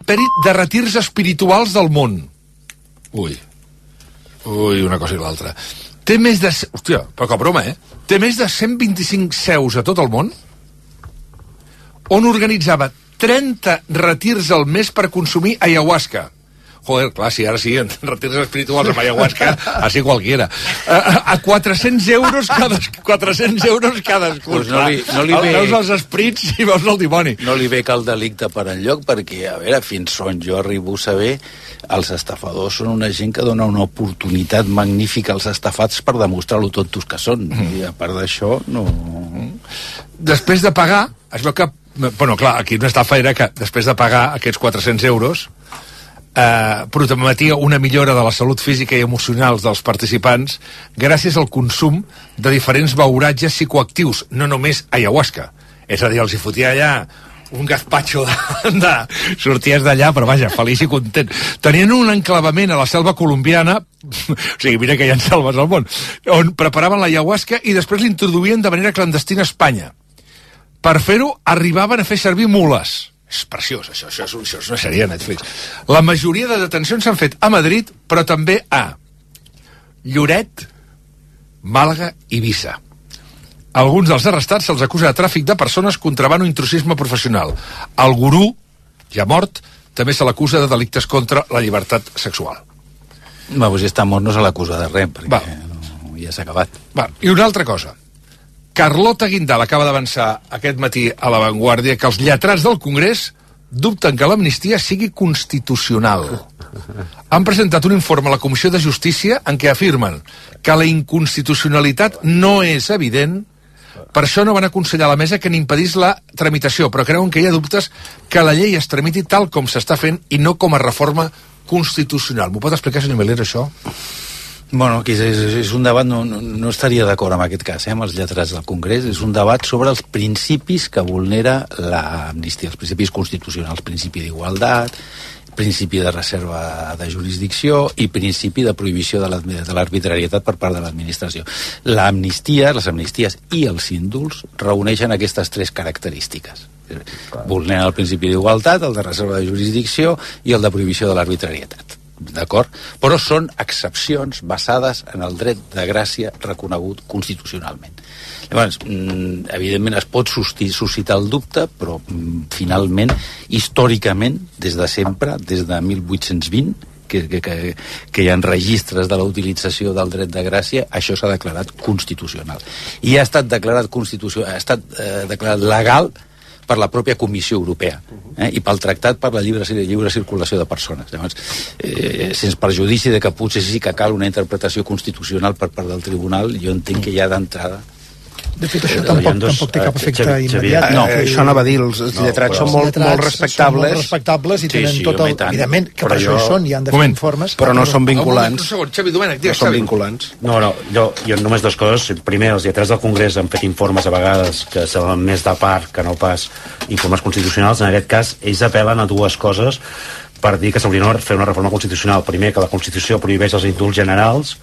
de retirs espirituals del món. Ui, una cosa i l'altra. Té més de... Hòstia, poca broma, Té més de 125 seus a tot el món, on organitzava 30 retirs al mes per consumir ayahuasca. Joder, clar, sí, ara sí, en retirs espirituals amb ayahuasca, així qualquiera. A 400 euros cadascun. Pues no li ve... Veus els esprits i veus el dimoni. No li ve que el delicte per enlloc, perquè, a veure, fins on jo arribo a saber, els estafadors són una gent que dona una oportunitat magnífica als estafats per demostrar lo tontos que són. I a part d'això, no... Després de pagar, es veu que... Bueno, clar, aquí una estafa era que després de pagar aquests 400 euros prometia una millora de la salut física i emocional dels participants gràcies al consum de diferents beuratges psicoactius, no només ayahuasca. És a dir, els hi fotia allà un gazpacho sorties d'allà, però vaja, feliç i content. Tenien un enclavament a la selva colombiana, o sigui, mira que hi ha selves al món, on preparaven la ayahuasca i després l'introduïen de manera clandestina a Espanya. Per fer-ho, arribaven a fer servir mules. És preciós, això és una sèrie de Netflix. La majoria de detencions s'han fet a Madrid, però també a Lloret, Màlaga i Eivissa. Alguns dels arrestats se'ls acusa de tràfic de persones, contraban o intrusisme professional. El gurú, ja mort, també se l'acusa de delictes contra la llibertat sexual. Va, doncs si està mort no se l'acusa de res, perquè ja s'ha acabat. Va, i una altra cosa. Carlota Guindal acaba d'avançar aquest matí a La Vanguardia que els lletrats del Congrés dubten que l'amnistia sigui constitucional. Han presentat un informe a la Comissió de Justícia en què afirmen que la inconstitucionalitat no és evident, per això no van aconsellar a la mesa que n'impedís la tramitació, però creuen que hi ha dubtes que la llei es tramiti tal com s'està fent i no com a reforma constitucional. M'ho pot explicar, senyor Melero, això? Bueno, aquí és un debat, no estaria d'acord amb aquest cas, amb els lletrats del Congrés, és un debat sobre els principis que vulnera l'amnistia, els principis constitucionals, principi d'igualtat, principi de reserva de jurisdicció i principi de prohibició de l'arbitrarietat per part de l'administració. L'amnistia, les amnisties i els indults reuneixen aquestes tres característiques. Vulneren el principi d'igualtat, el de reserva de jurisdicció i el de prohibició de l'arbitrarietat. D'acord? Però són excepcions basades en el dret de gràcia reconegut constitucionalment. Llavors, evidentment es pot suscitar el dubte, però finalment, històricament, des de sempre, des de 1820, que hi ha registres de la utilització del dret de gràcia, això s'ha declarat constitucional. I ha estat declarat declarat legal per la pròpia Comissió Europea i pel Tractat per la lliure circulació de persones. Llavors, sense perjudici de que potser sí que cal una interpretació constitucional per part del tribunal, jo entenc que ja d'entrada... De fet, això tampoc té cap efecte immediat. No, això anava a dir, els lletrats són molt respectables i tenen tot el... Evidentment, que per això hi són, i han de fer informes... Però no són vinculants. Un segon, Xavi Domènech, no són vinculants. No, jo només dues coses. Primer, els lletrats del Congrés han fet informes a vegades que semblen més de part que no pas informes constitucionals. En aquest cas, ells apel·len a dues coses per dir que s'hauria de fer una reforma constitucional. Primer, que la Constitució prohibeix els indults generals,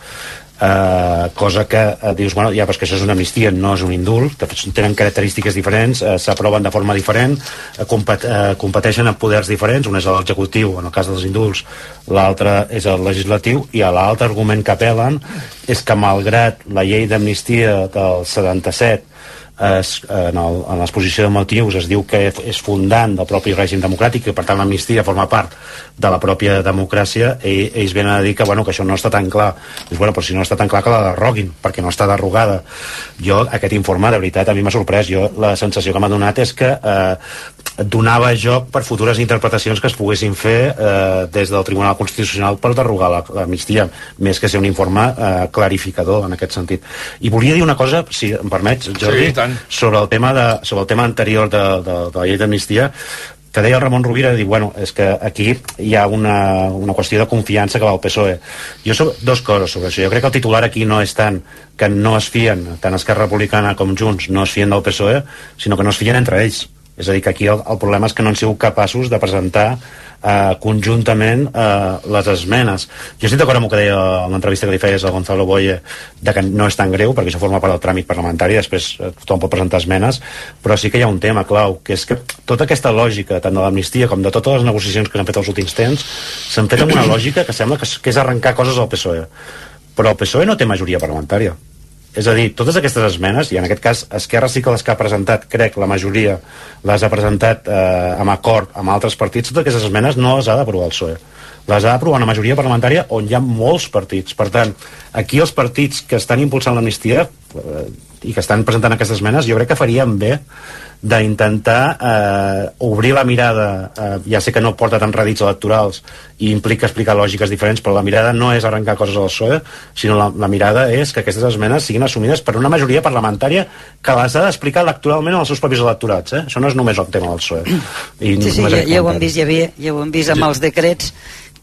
cosa que dius, bueno, ja, però que això és una amnistia, no és un indult, tenen característiques diferents, s'aproven de forma diferent, competeixen en poders diferents, un és l'executiu en el cas dels indults, l'altre és el legislatiu, i l'altre argument que apel·len és que malgrat la llei d'amnistia del 77 en l'exposició de motius es diu que és fundant del propi règim democràtic i per tant l'amnistia forma part de la pròpia democràcia, i ells venen a dir que, bueno, que això no està tan clar. Dius, bueno, però si no està tan clar que la derroguin, perquè no està derrogada. Jo, aquest informe, de veritat, a mi m'ha sorprès. La sensació que m'ha donat és que donava joc per futures interpretacions que es poguessin fer des del Tribunal Constitucional per derrogar l'amnistia, més que ser un informe clarificador en aquest sentit. I volia dir una cosa, si em permets, Jordi, sobre el tema anterior de la llei d'amnistia, que deia el Ramon Rovira, dir, bueno, és que aquí hi ha una qüestió de confiança que va al PSOE. Jo dues coses sobre això. Jo crec que el titular aquí no és tant que no es fien, tant Esquerra Republicana com Junts no es fien del PSOE, sinó que no es fien entre ells. És a dir, que aquí el problema és que no han sigut capaços de presentar conjuntament les esmenes. Jo estic d'acord amb el que deia en l'entrevista que li feies a Gonzalo Boye, de que no és tan greu perquè això forma part del tràmit parlamentari, després tothom pot presentar esmenes, però sí que hi ha un tema clau, que és que tota aquesta lògica, tant de l'amnistia com de totes les negociacions que s'han fet els últims temps, s'han fet amb una lògica que sembla que és arrencar coses al PSOE, però el PSOE no té majoria parlamentària. És a dir, totes aquestes esmenes, i en aquest cas Esquerra sí que les que ha presentat, crec, la majoria les ha presentat amb acord amb altres partits, totes aquestes esmenes no les ha d'aprovar el PSOE. Les ha d'aprovar una majoria parlamentària on hi ha molts partits. Per tant, aquí els partits que estan impulsant l'amnistia i que estan presentant aquestes esmenes, jo crec que farien bé d'intentar obrir la mirada, ja sé que no porta tant rèdits electorals i implica explicar lògiques diferents, però la mirada no és arrencar coses al PSOE, sinó la mirada és que aquestes esmenes siguin assumides per una majoria parlamentària que les ha d'explicar electoralment als seus propis electorats. Això no és només un tema del PSOE. Sí, ja ho hem vist, ja ho hem vist amb els decrets,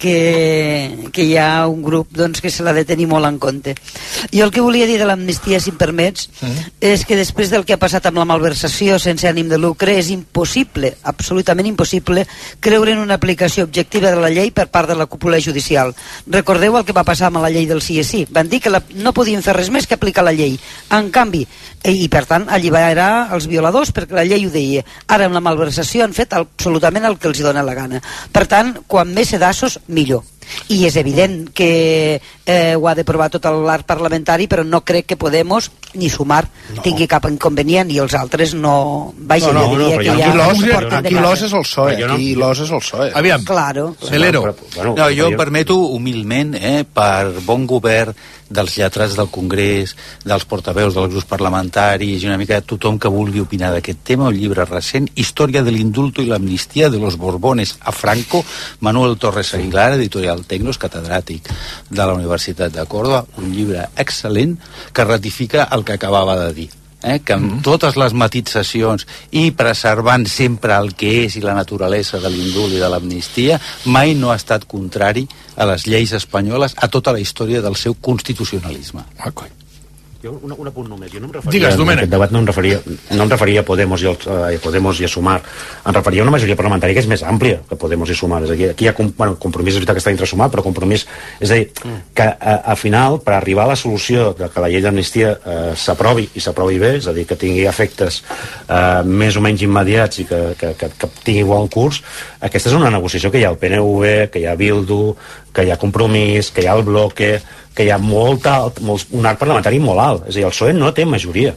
que hi ha un grup doncs, que se l'ha de tenir molt en compte. Jo el que volia dir de l'amnistia, si em permets, és que després del que ha passat amb la malversació sense ànim de lucre és impossible, absolutament impossible, creure en una aplicació objectiva de la llei per part de la cúpula judicial. Recordeu el que va passar amb la llei del sí és sí. Van dir que no podien fer res més que aplicar la llei. En canvi, i per tant alliberar els violadors perquè la llei ho deia. Ara amb la malversació han fet absolutament el que els dona la gana. Per tant, quan més sedassos millor. I és evident que ho ha de provar tot l'arc parlamentari, però no crec que Podemos ni Sumar tingui cap inconvenient, i els altres no. Vaja, jo diria que aquí l'os és el PSOE, aquí l'os és el PSOE. Aviam, claro. Celero. No, jo em permeto humilment, per bon govern dels lletrats del Congrés, dels portaveus dels grups parlamentaris i una mica de tothom que vulgui opinar d'aquest tema, un llibre recent, Història de l'indulto i l'amnistia de los Borbones a Franco, Manuel Torres Aguilar, editorial Tecnos, catedràtic de la Universitat de Córdoba, un llibre excel·lent que ratifica el que acabava de dir. Que amb totes les matitzacions i preservant sempre el que és i la naturalesa de l'indult i de l'amnistia, mai no ha estat contrari a les lleis espanyoles a tota la història del seu constitucionalisme. Jo un apunt només. Jo no em referia, en aquest debat no em referia a Podemos i a Sumar. Em referia a una majoria parlamentària que és més àmplia que Podemos i Sumar. És a dir, aquí hi ha compromís, és veritat que està dintre Sumar, però compromís... És a dir, que al final, per arribar a la solució de que la llei d'amnistia s'aprovi i s'aprovi bé, és a dir, que tingui efectes més o menys immediats i que tingui bon curs, aquesta és una negociació que hi ha el PNV, que hi ha Bildu, que hi ha Compromís, que hi ha el Bloque, que hi ha un arc parlamentari molt alt. És a dir, el PSOE no té majoria.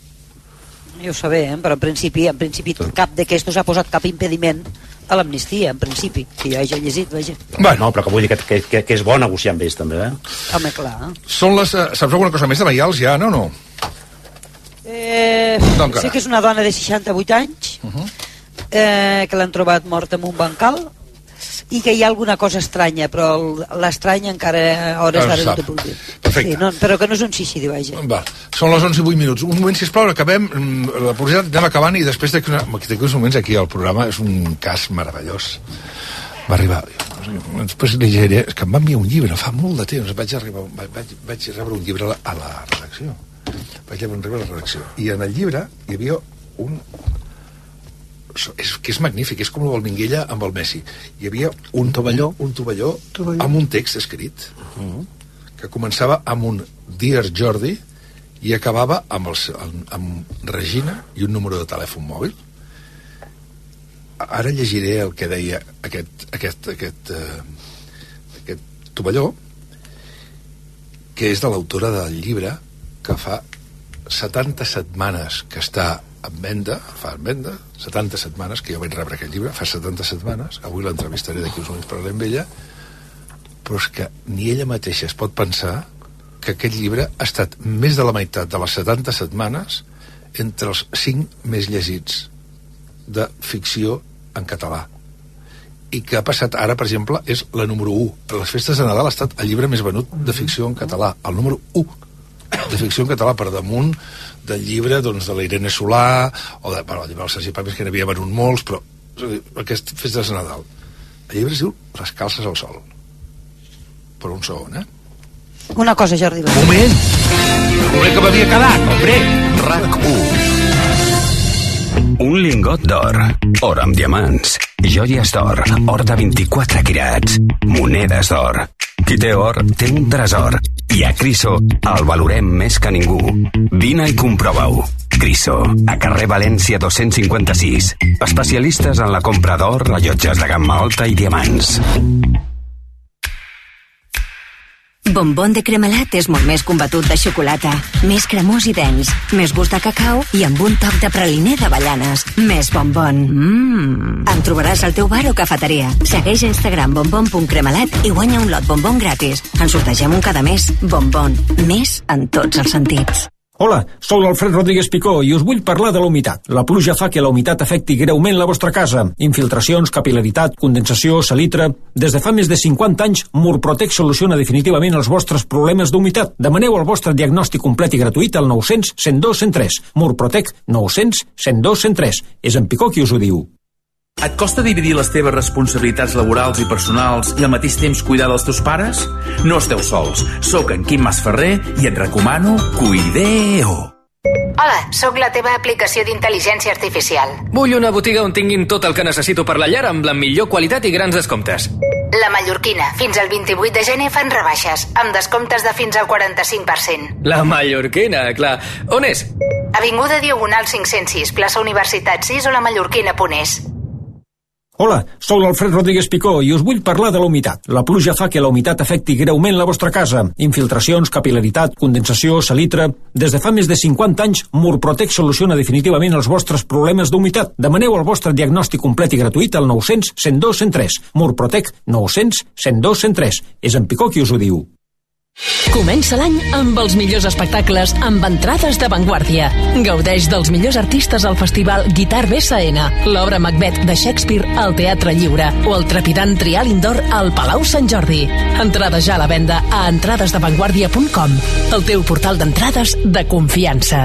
Jo ho sé, però en principi cap d'aquestos ha posat cap impediment a l'amnistia, en principi, que jo hagi llegit, vaja. Bueno, però que vull dir que és bo negociar amb ells, també, Home, clar. Saps alguna cosa més de Maials, ja, no? Sé que és una dona de 68 anys, que l'han trobat morta en un bancal, i que hi ha alguna cosa estranya, però l'estranya encara a hores d'ara no t'ho puc dir. Perfecte. Sí, però que no és un suïcidi, vaja. Va, són les 11:08. Un moment, sisplau, acabem la publicitat, anem acabant, i després d'aquí uns moments aquí al programa és un cas meravellós. Va arribar, després llegiré, és que em va enviar un llibre fa molt de temps, vaig rebre un llibre a la redacció. I en el llibre hi havia que és magnífic, és com el Minguella amb el Messi. Hi havia un tovalló amb un text escrit que començava amb un Dear Jordi i acabava amb Regina i un número de telèfon mòbil. Ara llegiré el que deia aquest tovalló, que és de l'autora del llibre, que fa 70 setmanes que està en venda, 70 setmanes que jo vaig rebre aquest llibre, fa 70 setmanes, avui l'entrevistaré d'aquí uns moments, parlaré amb ella, però és que ni ella mateixa es pot pensar que aquest llibre ha estat més de la meitat de les 70 setmanes entre els 5 més llegits de ficció en català, i que ha passat ara, per exemple, és la número 1. A les festes de Nadal ha estat el llibre més venut de ficció en català, el número 1 de ficció en català, per damunt del llibre de la Irene Solà o el llibre del Sergi Pàmies, que n'havia venut molts, però aquestes festes de Nadal, el llibre es diu Les calces al sol. Per un segon, Una cosa, Jordi. Un moment que m'havia quedat, hombre. RAC1. Un lingot d'or, or amb diamants. Joies d'or, or de 24 quirats, monedes d'or. Qui té or, té un tresor. I a Criso el valorem més que ningú. Vine i comprova-ho. Criso, a carrer València 256. Especialistes en la compra d'or, rellotges de gamma alta i diamants. Bombón de cremelat és molt més combatut de xocolata, més cremós i dens, més gust de cacau i amb un toc de praliner d'avellanes. Més bombón. En trobaràs al teu bar o cafeteria. Segueix a Instagram bombón.cremelat i guanya un lot bombón gratis. En sortegem un cada mes. Bombón. Més en tots els sentits. Hola, sóc l'Alfred Rodríguez Picó i us vull parlar de la humitat. La pluja fa que la humitat afecti greument la vostra casa. Infiltracions, capil·laritat, condensació, salitre... Des de fa més de 50 anys, Murprotec soluciona definitivament els vostres problemes d'humitat. Demaneu el vostre diagnòstic complet i gratuït al 900 102 103. Murprotec 900 102 103. És en Picó qui us ho diu. Et costa dividir les teves responsabilitats laborals i personals i al mateix temps cuidar dels teus pares? No esteu sols. Soc en Quim Masferrer i et recomano Cuideo. Hola, sóc la teva aplicació d'intel·ligència artificial. Vull una botiga on tinguin tot el que necessito per la llar amb la millor qualitat i grans descomptes. La Mallorquina. Fins al 28 de gener fan rebaixes, amb descomptes de fins al 45%. La Mallorquina, clar. On és? Avinguda Diagonal 506, plaça Universitat 6 o lamallorquina.es. Hola, sóc l'Alfred Rodríguez Picó i us vull parlar de la humitat. La pluja fa que la humitat afecti greument la vostra casa. Infiltracions, capil·laritat, condensació, salitre... Des de fa més de 50 anys, Murprotec soluciona definitivament els vostres problemes d'humitat. Demaneu el vostre diagnòstic complet i gratuït al 900 102 103. Murprotec 900 102 103. És en Picó qui us ho diu. Comença l'any amb els millors espectacles amb entrades d'avantguàrdia. Gaudeix dels millors artistes al festival Guitar BSN, l'obra Macbeth de Shakespeare al Teatre Lliure o el trepidant Trial Indoor al Palau Sant Jordi. Entrades ja a la venda a entradesdavanguardia.com, el teu portal d'entrades de confiança.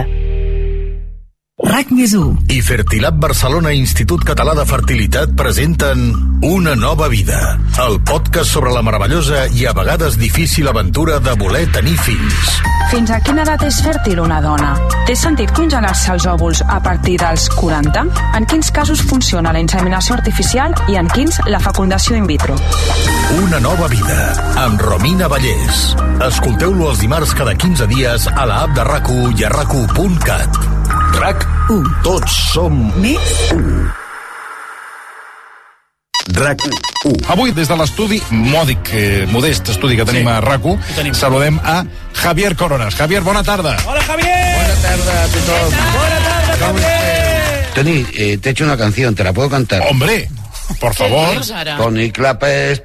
RAC+1 i Fertilab Barcelona Institut Català de Fertilitat presenten Una nova vida, el podcast sobre la meravellosa i a vegades difícil aventura de voler tenir fills. Fins a quina edat és fèrtil una dona? Té sentit congelar-se els òvuls a partir dels 40? En quins casos funciona la inseminació artificial i en quins la fecundació in vitro? Una nova vida, amb Romina Vallès. Escolteu-lo els dimarts cada 15 dies a la app de RAC1 i a RAC1.cat. RAC1. Tots som més 1. RAC1. Avui, des de l'estudi mòdic, modest estudi que tenim a RAC1, saludem a Javier Coronas. Javier, bona tarda. Hola, Javier. Buena tarde a tothom. Buena tarde, Javier. Tony, te he hecho una canción, ¿te la puedo cantar? Hombre, por favor. Tony Clapes,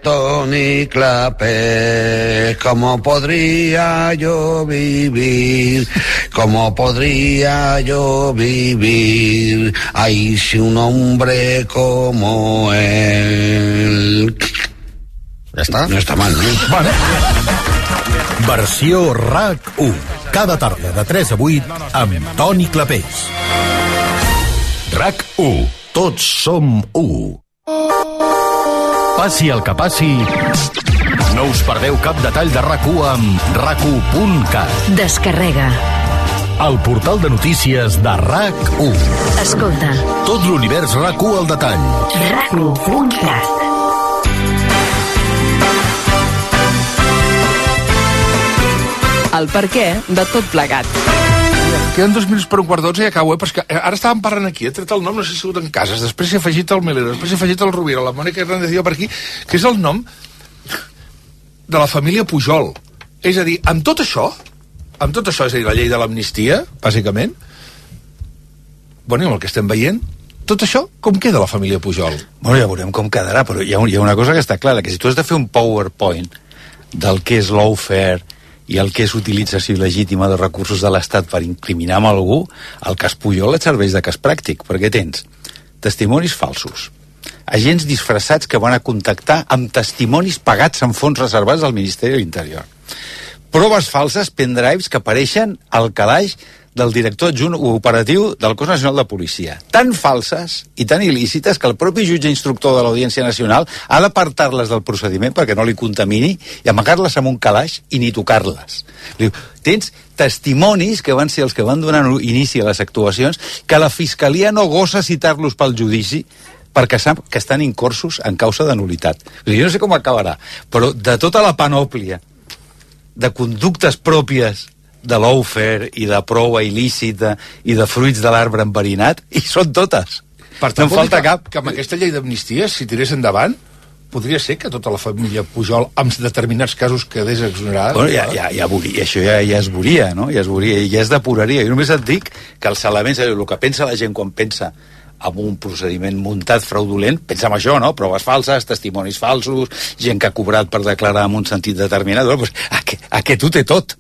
¿cómo podría yo vivir? ¿Cómo podría yo vivir? Ay, si un hombre como él... Ja està? No està mal, no? Vale. Versió RAC1. Cada tarda de 3 a 8 amb Toni Clapés. RAC1. Tots som 1. Passi el que passi, no us perdeu cap detall de RAC1 amb RAC1.cat. Descarrega. El portal de notícies de RAC1. Escolta. Tot l'univers RAC1 al detall. RAC1.cat. El perquè de tot plegat. Queden 2 minuts per un quart d'11 i acabo, però és que ara estàvem parlant aquí, he tret el nom, no sé si ha sigut en Casas, després s'ha afegit el Melero, després s'ha afegit el Rovira, la Mònica Hernández Díaz per aquí, que és el nom de la família Pujol. És a dir, amb tot això, és a dir, la llei de l'amnistia, bàsicament, bueno, i amb el que estem veient, tot això, com queda la família Pujol? Bueno, ja veurem com quedarà, però hi ha una cosa que està clara, que si tu has de fer un PowerPoint del que és lawfare i el que és utilització il·legítima de recursos de l'Estat per incriminar amb algú, el cas Pujol et serveix de cas pràctic, perquè tens testimonis falsos, agents disfressats que van a contactar amb testimonis pagats amb fons reservats al Ministeri de l'Interior, proves falses, pendrives que apareixen al calaix del director adjunt operatiu del Cos Nacional de Policia, tan falses i tan il·lícites que el propi jutge instructor de l'Audiència Nacional ha d'apartar-les del procediment perquè no li contamini i amagar-les en un calaix i ni tocar-les. Tens testimonis que van ser els que van donar inici a les actuacions que la Fiscalia no gosa citar-los pel judici perquè sap que estan incorsos en causa de nul·litat. Jo no sé com acabarà, però de tota la panòplia de conductes pròpies de lawfare i de prova il·lícita i de fruits de l'arbre enverinat, i són totes. Per tant, no falta cap. Que amb aquesta llei d'amnistia, si tirés endavant, podria ser que tota la família Pujol, en determinats casos, quedés exonerada. Bueno, ja veuria, això ja es veuria, no? Ja es depuraria. Jo només et dic que els elements, el que pensa la gent quan pensa en un procediment muntat fraudulent, pensa en això, no? Proves falses, testimonis falsos, gent que ha cobrat per declarar en un sentit determinat. Bueno, pues, aquest ho té tot.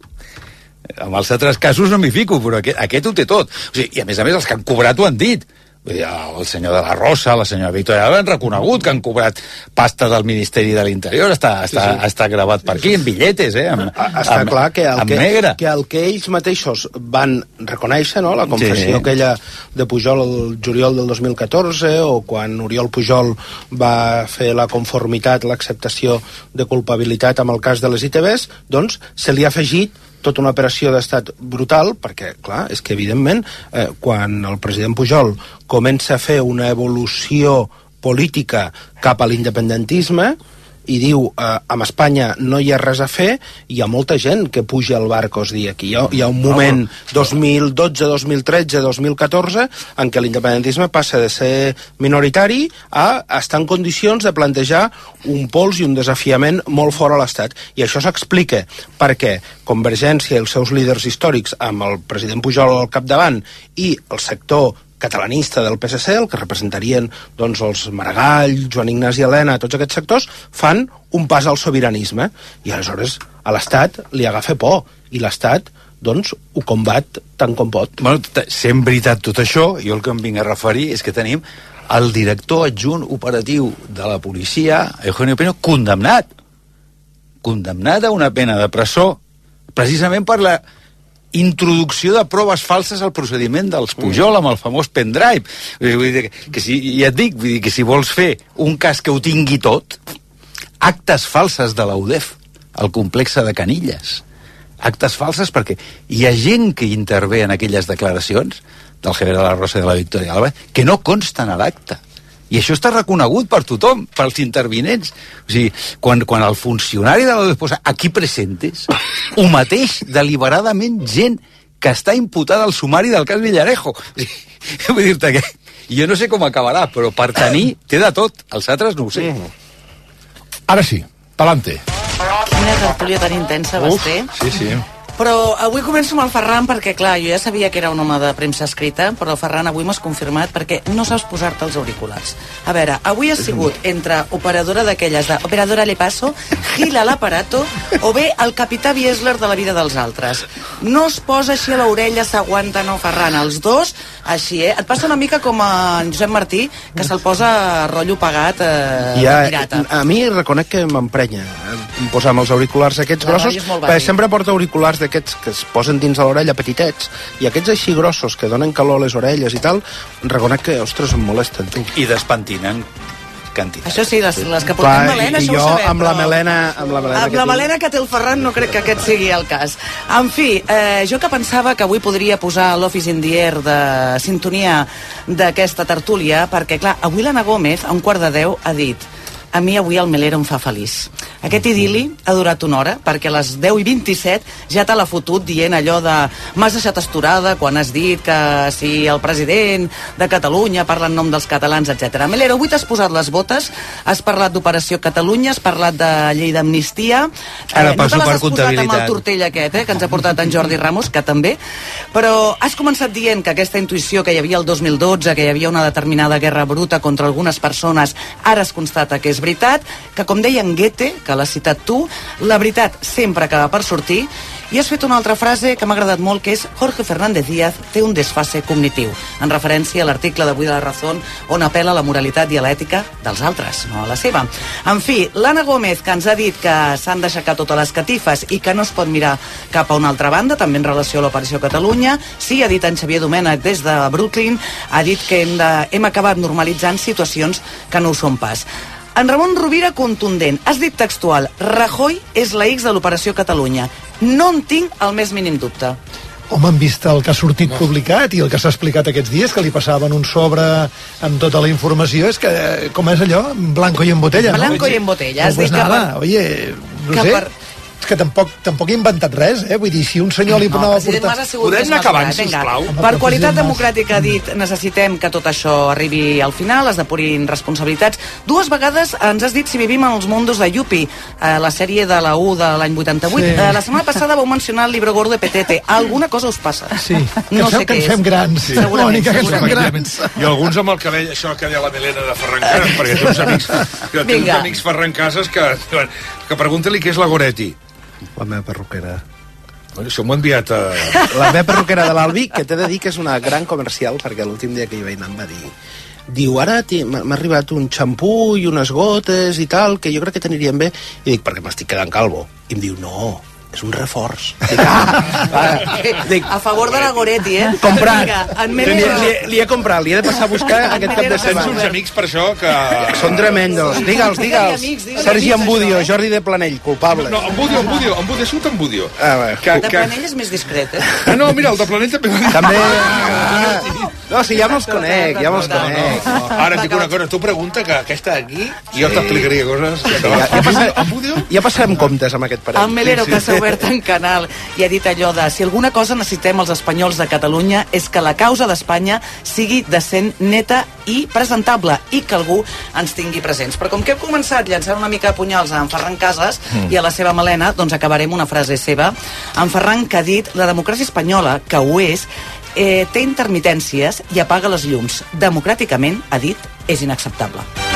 En els altres casos no m'hi fico, però aquest ho té tot. O sigui, i a més, els que han cobrat ho han dit. Vull dir, el senyor de la Rosa, la senyora Victoria han reconegut que han cobrat pasta del Ministeri de l'Interior, està gravat per aquí, en billetes, està clar que el que ells mateixos van reconèixer, no? La confessió aquella de Pujol el juliol del 2014, o quan Oriol Pujol va fer la conformitat, l'acceptació de culpabilitat amb el cas de les ITVs, doncs se li ha afegit tota una operació d'estat brutal, perquè, clar, és que, evidentment, quan el president Pujol comença a fer una evolució política cap a l'independentisme i diu, amb Espanya no hi ha res a fer, hi ha molta gent que puja al barco, hi ha un moment 2012, 2013, 2014 en què l'independentisme passa de ser minoritari a estar en condicions de plantejar un pols i un desafiament molt fort a l'Estat, i això s'explica perquè Convergència i els seus líders històrics, amb el president Pujol al capdavant i el sector catalanista del PSC, el que representarien doncs, els Maragall, Joan Ignasi Elena, tots aquests sectors, fan un pas al sobiranisme. I aleshores a l'Estat li agafa por, i l'Estat doncs, ho combat tant com pot. Bueno, sent veritat tot això, jo el que em vinc a referir és que tenim el director adjunt operatiu de la policia, Eugenio Pino, condemnat a una pena de presó, precisament per la introducció de proves falses al procediment dels Pujol amb el famós pendrive. Vull dir que si, ja et dic, vull dir que si vols fer un cas que ho tingui tot, actes falses de l'UDEF al complex de Canilles, actes falses perquè hi ha gent que intervé en aquelles declaracions del Javier de la Rosa i de la Victoria Alba que no consten a l'acte. I això està reconegut per tothom, pels intervinents. O sigui, quan el funcionari de l'UDEF posa aquí presentes, ho mateix deliberadament gent que està imputada al sumari del cas Villarejo. O sigui, vull dir-te que jo no sé com acabarà, però per tenir té de tot. Els altres no ho sé. Ara sí, pa'lante. Quina tertúlia tan intensa vas fer. Sí. Però avui començo amb el Ferran perquè, clar, jo ja sabia que era un home de premsa escrita, però el Ferran avui m'has confirmat perquè no saps posar-te els auriculars. A veure, avui has sigut entre operadora d'aquelles de operadora le paso, gila l'aparato, o bé el capità Biesler de la vida dels altres. No es posa així a l'orella, s'aguanta, no, Ferran, els dos, així, Et passa una mica com a en Josep Martí, que se'l posa rotllo pagat pirata. A mi reconec que m'emprenya posar els auriculars aquests grossos, perquè sempre porta auriculars d'aquests que es posen dins de l'orella petitets, i aquests així grossos que donen calor a les orelles i tal, reconec que, ostres, em molesten, tu. I despentinen quantitat. Això sí, les que portem melena, això ho sabem, amb la melena amb la melena que té el Ferran no crec que aquest sigui el cas. En fi, jo que pensava que avui podria posar l'Office in the Air de sintonia d'aquesta tertúlia, perquè, clar, avui l'Anna Gómez, a 9:45, ha dit: a mi avui el Melero em fa feliç. Aquest idili ha durat una hora, perquè a les 10:27 ja te l'ha fotut dient allò de m'has deixat astorada quan has dit que si el president de Catalunya parla en nom dels catalans, etc. Melero, avui t'has posat les botes, has parlat d'Operació Catalunya, has parlat de llei d'amnistia, ara passo no per te l'has posat amb el tortell aquest, que ens ha portat en Jordi Ramos, que també, però has començat dient que aquesta intuïció que hi havia el 2012, que hi havia una determinada guerra bruta contra algunes persones, ara es constata que és veritat, que com deia en Goethe, que l'has citat tu, la veritat sempre acaba per sortir, i has fet una altra frase que m'ha agradat molt, que és Jorge Fernández Díaz té un desfase cognitiu, en referència a l'article d'avui de La Razón, on apela a la moralitat i a l'ètica dels altres, no a la seva. En fi, l'Anna Gómez, que ens ha dit que s'han d'aixecar totes les catifes i que no es pot mirar cap a una altra banda, també en relació a l'Operació Catalunya. Sí, ha dit en Xavier Domènech des de Brooklyn, ha dit que hem acabat normalitzant situacions que no ho són pas. En Ramon Rovira, contundent. Has dit textual: Rajoy és la X de l'Operació Catalunya. No en tinc el més mínim dubte. home, han vist el que ha sortit publicat i el que s'ha explicat aquests dies, que li passaven un sobre amb tota la informació, és que, com és allò? Blanco i en botella, no? Blanco i en botella. No, pues nada, oye, no sé... És que tampoc he inventat res, Vull dir, si un senyor li anava a portar... Podem anar acabant, sisplau? Per qualitat democràtica, ha dit, necessitem que tot això arribi al final, es depurin responsabilitats. 2 vegades ens has dit si vivim en els mundos de Yuppie, la sèrie de la U de l'any 88. Sí. La setmana passada vau mencionar el libro gordo de Petete. Alguna cosa us passa? Sí, no sé que ens fem grans. Sí. Segurament. Que ens fem grans. I alguns amb el cabell, això que deia la Milena de Ferran Casas, perquè té uns amics Ferran Casas que pregunta-li què és la Goretti. La meva perruquera. Això m'ho ha enviat a... La meva perruquera de l'Albi, que t'he de dir que és una gran comercial, perquè l'últim dia que hi vaig anar em va dir... Diu, ara m'ha arribat un xampú i unes gotes i tal, que jo crec que t'anirien bé. I dic, perquè m'estic quedant calvo. I em diu, no, és un reforç. Dic, a favor de la Goretti, Comprat. Li he comprat, li he de passar a buscar aquest cap de setmana. Tens uns amics per això que... Són tremendos. Digue'ls. Sergi Ambudio, Jordi de Planell, culpable. No, Ambudio, surt Ambudio. De Planell és més discret, No, mira, el de Planell també. També... No, sí, ja me'ls conec, Ara et dic una cosa, tu pregunta que aquesta d'aquí, jo t'explicaria coses. Ja passarem comptes amb aquest parell. El Melero, que s'ha obert en canal i ha dit allò de si alguna cosa necessitem els espanyols de Catalunya és que la causa d'Espanya sigui decent, neta i presentable i que algú ens tingui presents. Però com que hem començat llançant una mica de punyals a en Ferran Casas i a la seva melena, doncs acabarem una frase seva. En Ferran, que ha dit la democràcia espanyola, que ho és, té intermitències i apaga les llums. Democràticament, ha dit, és inacceptable.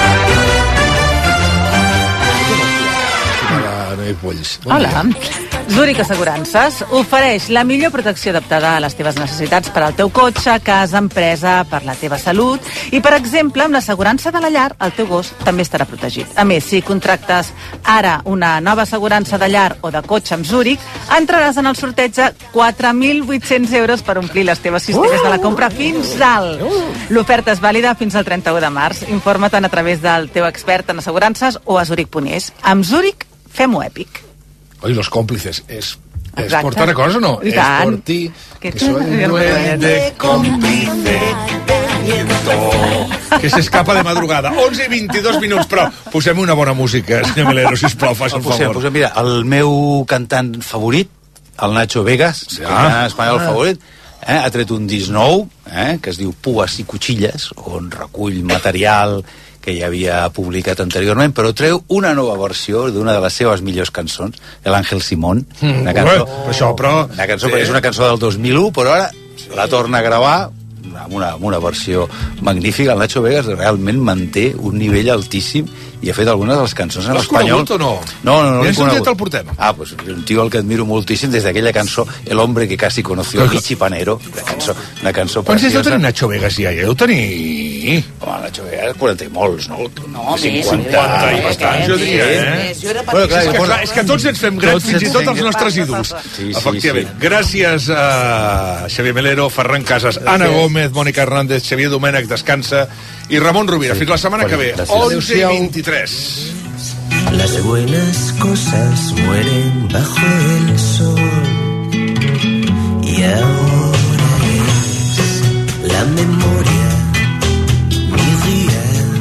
Hola. Zurich Assegurances ofereix la millor protecció adaptada a les teves necessitats per al teu cotxe, casa, empresa, per la teva salut i, per exemple, amb l'assegurança de la llar, el teu gos també estarà protegit. A més, si contractes ara una nova assegurança de llar o de cotxe amb Zurich, entraràs en el sorteig de 4.800 euros per omplir les teves cisteres de la compra fins dalt. L'oferta és vàlida fins al 31 de març. Informa-te'n a través del teu expert en assegurances o a Zurich.es. Amb Zurich, fem-ho èpic. Oi, los còmplices. És portar records o no? I tant. És por ti, que soy duende cómplice del viento, que s'escapa de madrugada. 11 i 22 minuts, però posem una bona música, senyor Melero, sisplau, faci el favor. Mira, el meu cantant favorit, el Nacho Vegas, cantant espanyol favorit, ha tret un disc nou, que es diu Pues i Cuchilles, on recull material que ja havia publicat anteriorment, però treu una nova versió d'una de les seves millors cançons, l'Àngel Simón, una cançó que és una cançó del 2001, però ara la torna a gravar amb una versió magnífica. El Nacho Vegas realment manté un nivell altíssim i ha fet algunes de les cançons en espanyol. L'has conegut o no? No l'he conegut. Te'l portem. Pues un tio al que admiro moltíssim des d'aquella cançó El hombre que casi conoció a Vichy Panero, una cançó quants anys deu tenir Nacho Vegas ja? Ja deu tenir... Home, Nacho Vegas 40 i molts, no? No, 50 i bastants, jo diria, És que tots ens fem grans, fins i tot els nostres ídols. Efectivament. Gràcies a Xavier Melero, Ferran Casas, Anna Gómez, Mònica Hernández, Xavier Domènech, descansa, i Ramon Rovira. Fins la setmana que ve. 11 i 23. Las buenas cosas mueren bajo el sol y ahora es la memoria mi guía,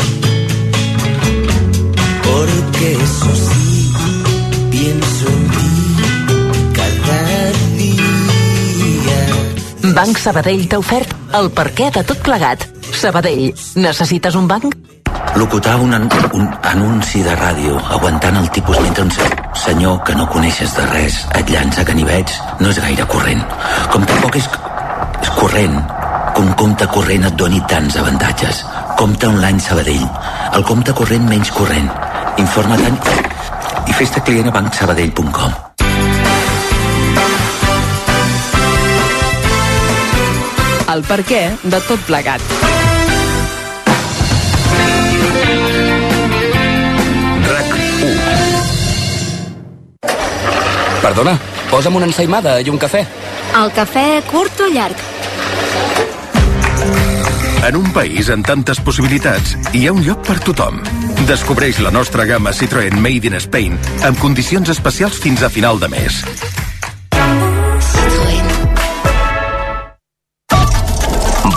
porque eso sí pienso en ti cada dia. Banc Sabadell t'ha ofert el perquè de tot plegat. Sabadell, necessites un banc? Locutar un anunci de ràdio aguantant el tipus mentre un senyor que no coneixes de res et llança ganivets no és gaire corrent. Com tampoc és corrent que un compte corrent et doni tants avantatges. Compte online Sabadell, el compte corrent menys corrent. Informa-te'n i fes-te client a bancsabadell.com. El perquè de tot plegat. Perdona, posa'm una ensaïmada i un cafè. El cafè curt o llarg? En un país amb tantes possibilitats, hi ha un lloc per tothom. Descobreix la nostra gamma Citroën Made in Spain amb condicions especials fins a final de mes.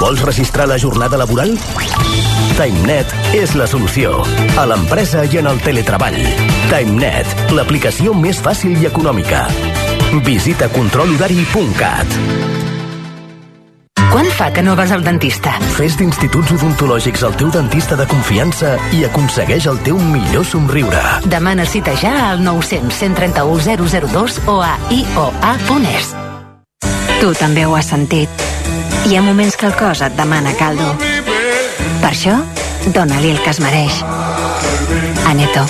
Vols registrar la jornada laboral? TimeNet és la solució. A l'empresa i en el teletreball. TimeNet, l'aplicació més fàcil i econòmica. Visita controlhorari.cat. Quan fa que no vas al dentista? Fes d'Instituts Odontològics el teu dentista de confiança i aconsegueix el teu millor somriure. Demana cita ja al 900 131 002 o a ioa.es. Tu també ho has sentit. Hi ha moments que el cos et demana caldo. Per això, dona-li el que es mereix. Aneto.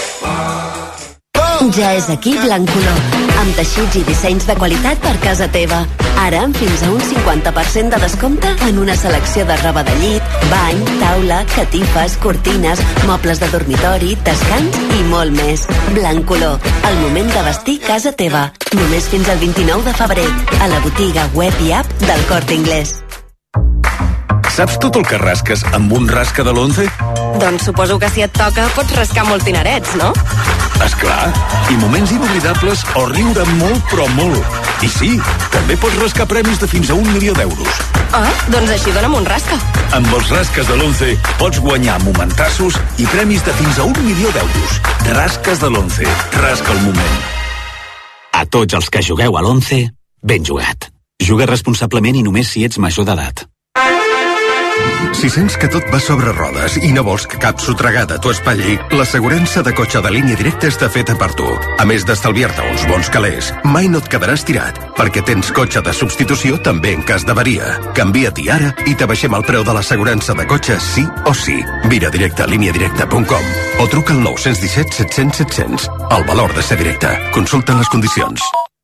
Ja és aquí Blancolor, amb teixits i dissenys de qualitat per casa teva. Ara amb fins a un 50% de descompte en una selecció de roba de llit, bany, taula, catifes, cortines, mobles de dormitori, descans i molt més. Blancolor, el moment de vestir casa teva. Només fins al 29 de febrer, a la botiga web i app del Corte Inglés. Saps tot el que rasques amb un rasca de l'11? Doncs suposo que si et toca pots rascar molts dinerets, no? Esclar, i moments inoblidables o riure molt però molt. I sí, també pots rascar premis de fins a 1 milió d'euros. Ah, doncs així dona'm un rasca. Amb els rasques de l'11 pots guanyar momentassos i premis de fins a 1 milió d'euros. Rasques de l'11. Rasca el moment. A tots els que jugueu a l'11, ben jugat. Juga responsablement i només si ets major d'edat. Si sents que tot va sobre rodes i no vols que cap sotregada t'ho espatlli, l'assegurança de cotxe de línia directa està feta per tu. A més d'estalviar-te uns bons calés, mai no et quedaràs tirat, perquè tens cotxe de substitució també en cas d'avaria. Canvia-t'hi ara i t'abaixem el preu de l'assegurança de cotxe sí o sí. Vine directe a lineadirecta.com o truca al 917 700 700. El valor de ser directe. Consulta les condicions.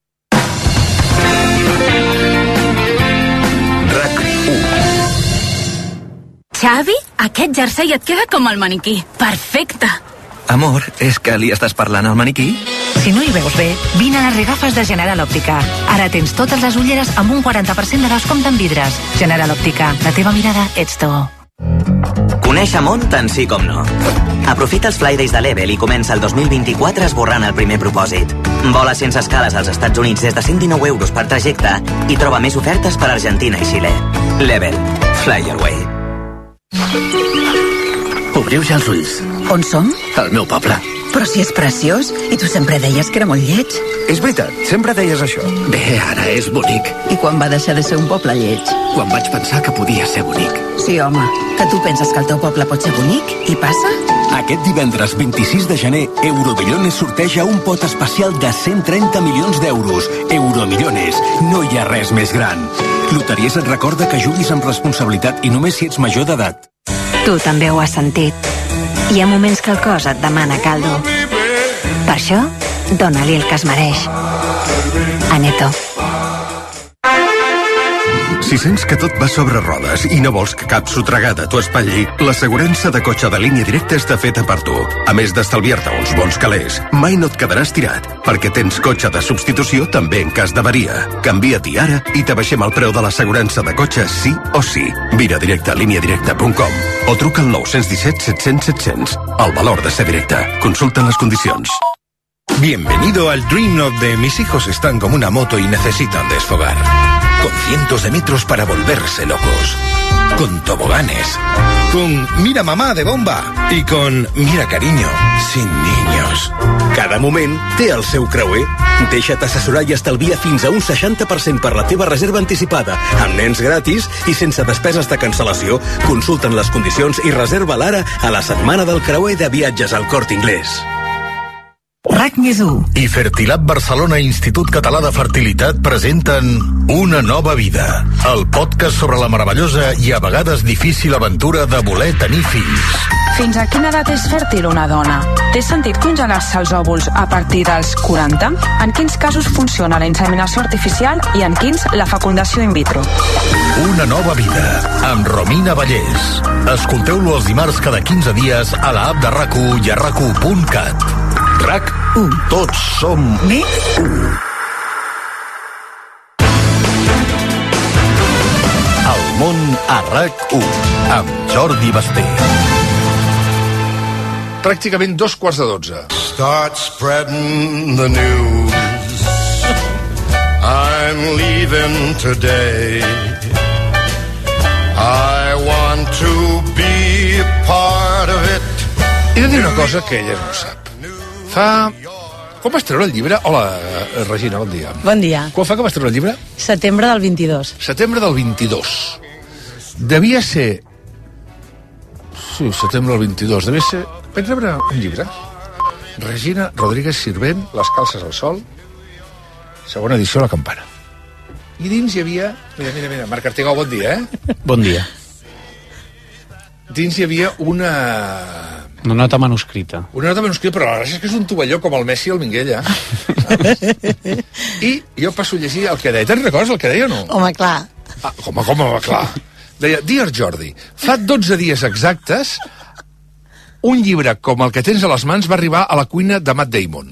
Xavi, aquest jersei et queda com el maniquí. Perfecte. Amor, és que li estàs parlant al maniquí? Si no hi veus bé, vine a les regafes de General Òptica. Ara tens totes les ulleres amb un 40% de descompte en vidres. General Òptica, la teva mirada ets tu. Conèixer món tant sí com no. Aprofita els Fly Days de Level i comença el 2024 esborrant el primer propòsit. Vola sense escales als Estats Units des de 119 euros per trajecte i troba més ofertes per Argentina i Xile. Level. Fly your way. Obriu ja els ulls. On som? Al meu poble. Però si és preciós, i tu sempre deies que era molt lleig. És veritat, sempre deies això. Bé, ara és bonic. I quan va deixar de ser un poble lleig? Quan vaig pensar que podia ser bonic. Sí, home, que tu penses que el teu poble pot ser bonic, i passa? Aquest divendres 26 de gener, Euromillones sorteja un pot especial de 130 milions d'euros. Euromillones, no hi ha res més gran. Loteries et recorda que juguis amb responsabilitat i només si ets major d'edat. Tu també ho has sentit. Hi ha moments que el cos et demana caldo. Per això, dona-li el que es mereix. Aneto. Si sents que tot va sobre rodes i no vols que cap sotregada t'ho espatlli, l'assegurança de cotxe de línia directa està feta per tu. A més d'estalviar-te uns bons calés, mai no et quedaràs tirat, perquè tens cotxe de substitució també en cas d'avaria. Canvia-t'hi ara i t'abaixem el preu de l'assegurança de cotxe sí o sí. Vine directe a lineadirecta.com o truca al 917 700 700. El valor de ser directe. Consulta les condicions. Bienvenido al Dream of de mis hijos están como una moto y necesitan desfogar. Con cientos de metros para volverse locos. Con toboganes. Con mira mamá de bomba. I con mira cariño, sin niños. Cada moment té el seu creuer. Deixa't assessorar i estalvia fins a un 60% per la teva reserva anticipada, amb nens gratis i sense despeses de cancel·lació. Consulten les condicions i reserva l'ara a la setmana del creuer de viatges al Corte Inglés. RAC+1 i Fertilab Barcelona Institut Català de Fertilitat presenten Una nova vida, el podcast sobre la meravellosa i a vegades difícil aventura de voler tenir fills. Fins a quina edat és fèrtil una dona? Té sentit congelar-se els òvuls a partir dels 40? En quins casos funciona la inseminació artificial i en quins la fecundació in vitro? Una nova vida, amb Romina Vallès. Escolteu-lo els dimarts cada 15 dies a la app de RAC1 i a RAC1.cat. RAC1. Tots som més 1. El món a RAC1 amb Jordi Basté. Pràcticament 2:15. Start spreading the news. I'm leaving today. I want to be a part of it. He de dir una cosa que ella no sap. Quan vas treure el llibre? Hola, Regina, bon dia. Bon dia. Quan fa que vas treure el llibre? Setembre del 22. Setembre del 22. Devia ser... Sí, setembre del 22. Devia ser... Vaig rebre un llibre. Regina Rodríguez Sirvent, Les calces al sol, segona edició a La Campana. I dins hi havia... Mira, Marc Artigau, bon dia, Bon dia. Dins hi havia una nota manuscrita. Una nota manuscrita, però la gràcia és que és un tovalló com el Messi i el Minguella. I jo passo a llegir el que deia. Te'n recordes el que deia o no? Home, clar. Com, clar. Deia, Dear Jordi, fa 12 dies exactes un llibre com el que tens a les mans va arribar a la cuina de Matt Damon.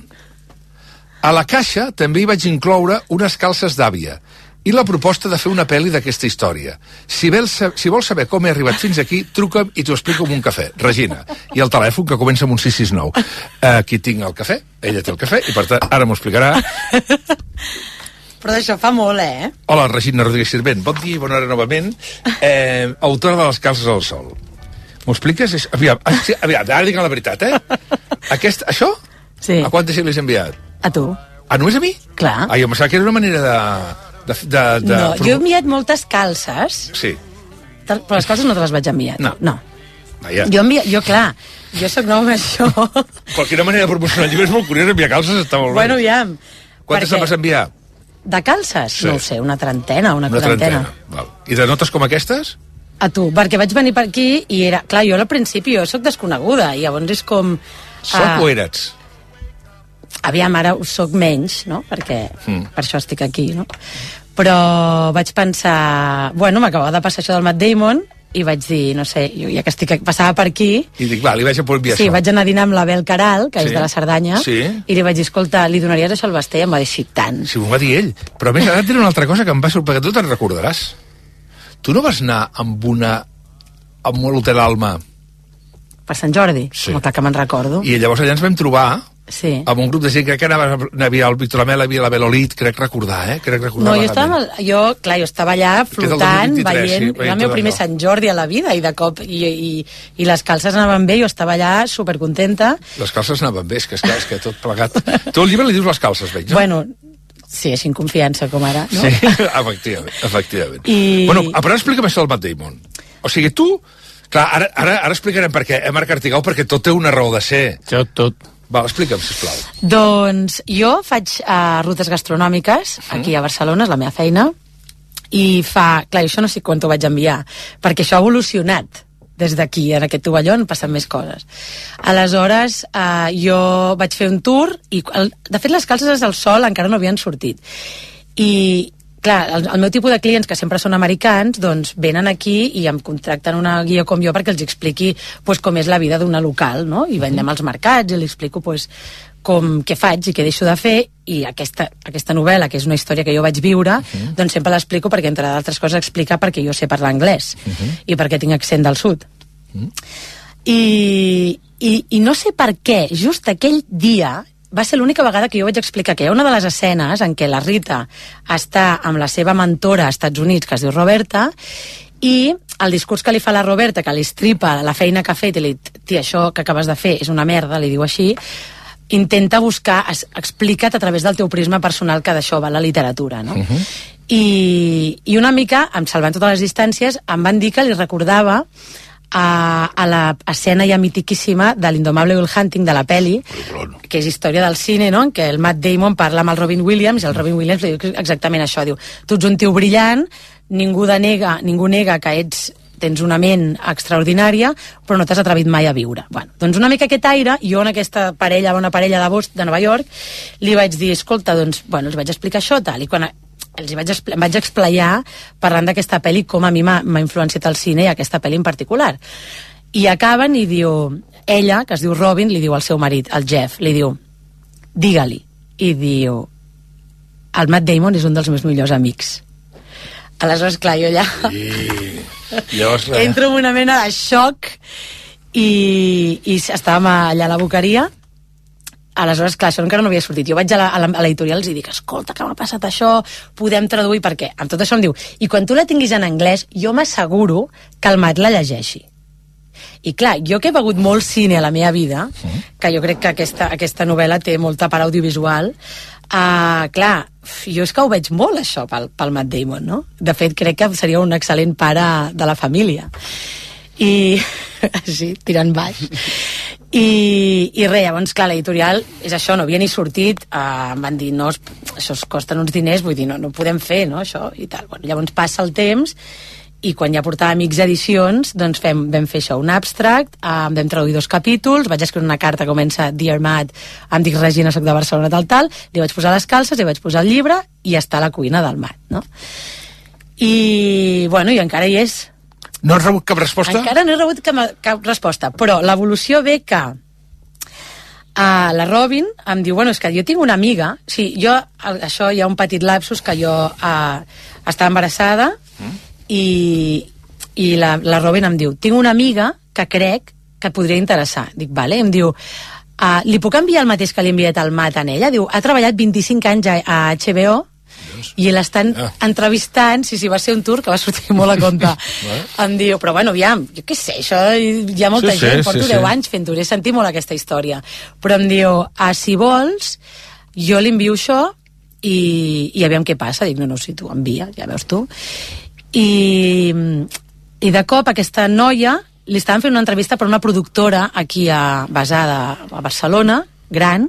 A la caixa també hi vaig incloure unes calces d'àvia i la proposta de fer una pel·li d'aquesta història. Si vols saber com he arribat fins aquí, truca'm i t'ho explico amb un cafè. Regina. I el telèfon que comença amb un 669. Aquí tinc el cafè, ella té el cafè, i per tant ara m'ho explicarà. Però d'això fa molt, Hola, Regina Rodríguez Sirvent. Bon dia i bona hora novament. Autora de Les calces al sol. M'ho expliques? Aviam, ara digue'm la veritat, Això? Sí. A quanta gent l'has enviat? A tu. Només a mi? Clar. Jo em sembla que era una manera No, jo he enviat moltes calces. Sí. Però les calces no te les vaig enviar. No. Vaja. Jo, clar, jo soc nova amb això. Qualsevol manera de promocionar el llibre és molt curiós, enviar calces està molt bé. Bueno, aviam. Quantes te'n vas enviar? De calces? Sí. No ho sé, una trentena, una quarantena. Val. I de notes com aquestes? A tu, perquè vaig venir per aquí i era... Clar, jo al principi jo soc desconeguda i llavors és com... Soc o eres? Aviam, ara ho soc menys, no? Perquè per això estic aquí, no? Però vaig pensar... Bueno, m'acabava de passar això del Matt Damon i vaig dir, no sé, jo ja que passava per aquí... I dic, va, li vaig a enviar això. Sí, vaig anar a dinar amb la Bel Caral, que és de la Cerdanya, i li vaig dir, escolta, li donaries això al Basté? I em va dir, sí, tant. Sí, m'ho va dir ell. Però a més, ara et diré una altra cosa que em va sorprendre, perquè tu te'n recordaràs. Tu no vas anar amb l'Hotel Alma? Per Sant Jordi? Sí. Clar que me'n recordo. I llavors allà ens vam trobar amb un grup de gent, crec que havia el Víctor Lamel, havia la Belolit, crec recordar. No, jo estava allà flotant, veient el meu primer Sant Jordi a la vida, i de cop, i les calces anaven bé, jo estava allà supercontenta. Les calces anaven bé, és que tot plegat. Tu al llibre li dius les calces, veig, no? Bueno, sí, és inconfiança, com ara, no? Sí, efectivament. Bueno, però explica'm això del Matt Damon. O sigui, tu... Clar, ara explicarem per què, Marc Artigau, perquè tot té una raó de ser. Tot. Va, explica'm, sisplau. Doncs jo faig rutes gastronòmiques aquí a Barcelona, és la meva feina, i clar, això no sé quan t'ho vaig enviar, perquè això ha evolucionat des d'aquí, en aquest tovalló han passat més coses. Aleshores, jo vaig fer un tour, i de fet les calces al sol encara no havien sortit. I clar, el meu tipus de clients, que sempre són americans, doncs venen aquí i em contracten una guia com jo perquè els expliqui com és la vida d'una local, no? I vendem als mercats i li explico què faig i què deixo de fer, i aquesta novel·la, que és una història que jo vaig viure, doncs sempre l'explico perquè, entre d'altres coses, explica perquè jo sé parlar anglès i perquè tinc accent del sud. I no sé per què, just aquell dia va ser l'única vegada que jo vaig explicar que hi ha una de les escenes en què la Rita està amb la seva mentora als Estats Units, que es diu Roberta, i el discurs que li fa la Roberta, que li estripa la feina que ha fet i li diu, tia, això que acabes de fer és una merda, li diu així, intenta buscar, explica't a través del teu prisma personal, que d'això va la literatura, no? I una mica, salvant totes les distàncies, em van dir que li recordava a l'escena ja mitiquíssima de l'Indomable Will Hunting, de la peli, que és història del cine, no? En què el Matt Damon parla amb el Robin Williams i el Robin Williams li diu exactament això, diu, tu ets un tio brillant, ningú nega que tens una ment extraordinària, però no t'has atrevit mai a viure. Bueno, doncs una mica aquest aire, jo en aquesta bona parella de Nova York, li vaig dir, escolta, doncs, els vaig explicar això, tal, i quan em vaig explayar parlant d'aquesta pel·li, com a mi m'ha influenciat el cine i aquesta pel·li en particular. I acaben i diu, ella, que es diu Robin, li diu al seu marit, el Jeff, li diu, digue-li, i diu, el Matt Damon és un dels meus millors amics. Aleshores, clar, jo allà entro en una mena de xoc i estàvem allà a la boqueria aleshores, clar, això encara no havia sortit. Jo vaig a l'editorial i dic, escolta, que m'ha passat això, podem traduir, perquè amb tot això em diu, i quan tu la tinguis en anglès, jo m'asseguro que el Mat la llegeixi. I clar, jo que he begut molt cine a la meva vida, que jo crec que aquesta novel·la té molta part audiovisual, clar, jo és que ho veig molt, això, pel Matt Damon, no? De fet, crec que seria un excel·lent pare de la família. I sí, tirant baix. I res, llavors, clar, l'editorial és això, no havia ni sortit, em van dir, no, això es costen uns diners, vull dir, no podem fer, no, això, i tal. Bueno, llavors passa el temps, i quan ja portava Amics Edicions, doncs vam fer això, un abstract, vam traduir 2 capítols, vaig escriure una carta que comença Dear Matt, em dic Regina, soc de Barcelona, tal, li vaig posar les calces, li vaig posar el llibre, i està a la cuina del Matt, no? I, bueno, i encara hi és. No has rebut cap resposta? Encara no he rebut cap resposta, però l'evolució ve que la Robin em diu, bueno, és que jo tinc una amiga, sí, això hi ha un petit lapsus que jo estava embarassada, i la Robin em diu, tinc una amiga que crec que et podria interessar. Dic, vale, em diu, li puc enviar el mateix que li he enviat al Matt a ella? Diu, ha treballat 25 anys a HBO i l'estan entrevistant, sí, va ser un tour que va sortir molt a compte. Em diu, però bueno, aviam, jo què sé, això hi ha molta gent, porto 10 anys fent-ho, he sentit molt aquesta història. Però em diu, si vols, jo li envio això i aviam què passa. Dic, no, si tu envia, ja veus tu. I de cop aquesta noia li estaven fent una entrevista per una productora aquí basada a Barcelona, gran,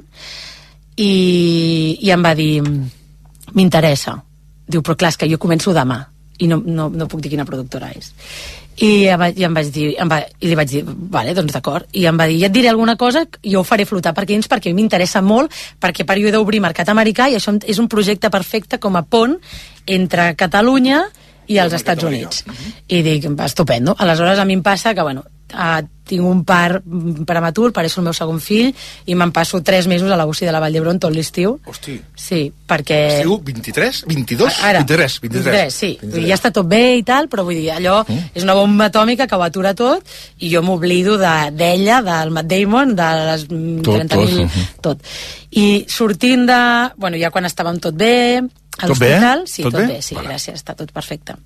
i em va dir, m'interessa. Diu, però clar, és que jo començo demà i no puc dir quina productora és. I li vaig dir, vale, doncs d'acord, i em va dir, ja et diré alguna cosa, jo ho faré flotar per Keynes perquè m'interessa molt, perquè per jo he d'obrir mercat americà i això és un projecte perfecte com a pont entre Catalunya i als Estats Units. I dic, estupendo. Aleshores a mi em passa que, bueno, tinc un part prematur, pareixo el meu segon fill, i me'n passo 3 mesos a la UCI de la Vall d'Hebron tot l'estiu. Hosti. Sí, perquè... Estiu 23? 22? Ara, 23, sí. 23. Ja està tot bé i tal, però vull dir, allò és una bomba atòmica que ho atura tot, i jo m'oblido d'ella, del Matt Damon, de les 30.000... Tot. I sortint de... Bueno, ja quan estàvem tot bé... A l'hospital, sí, tot bé, sí, gràcies, està tot perfecte.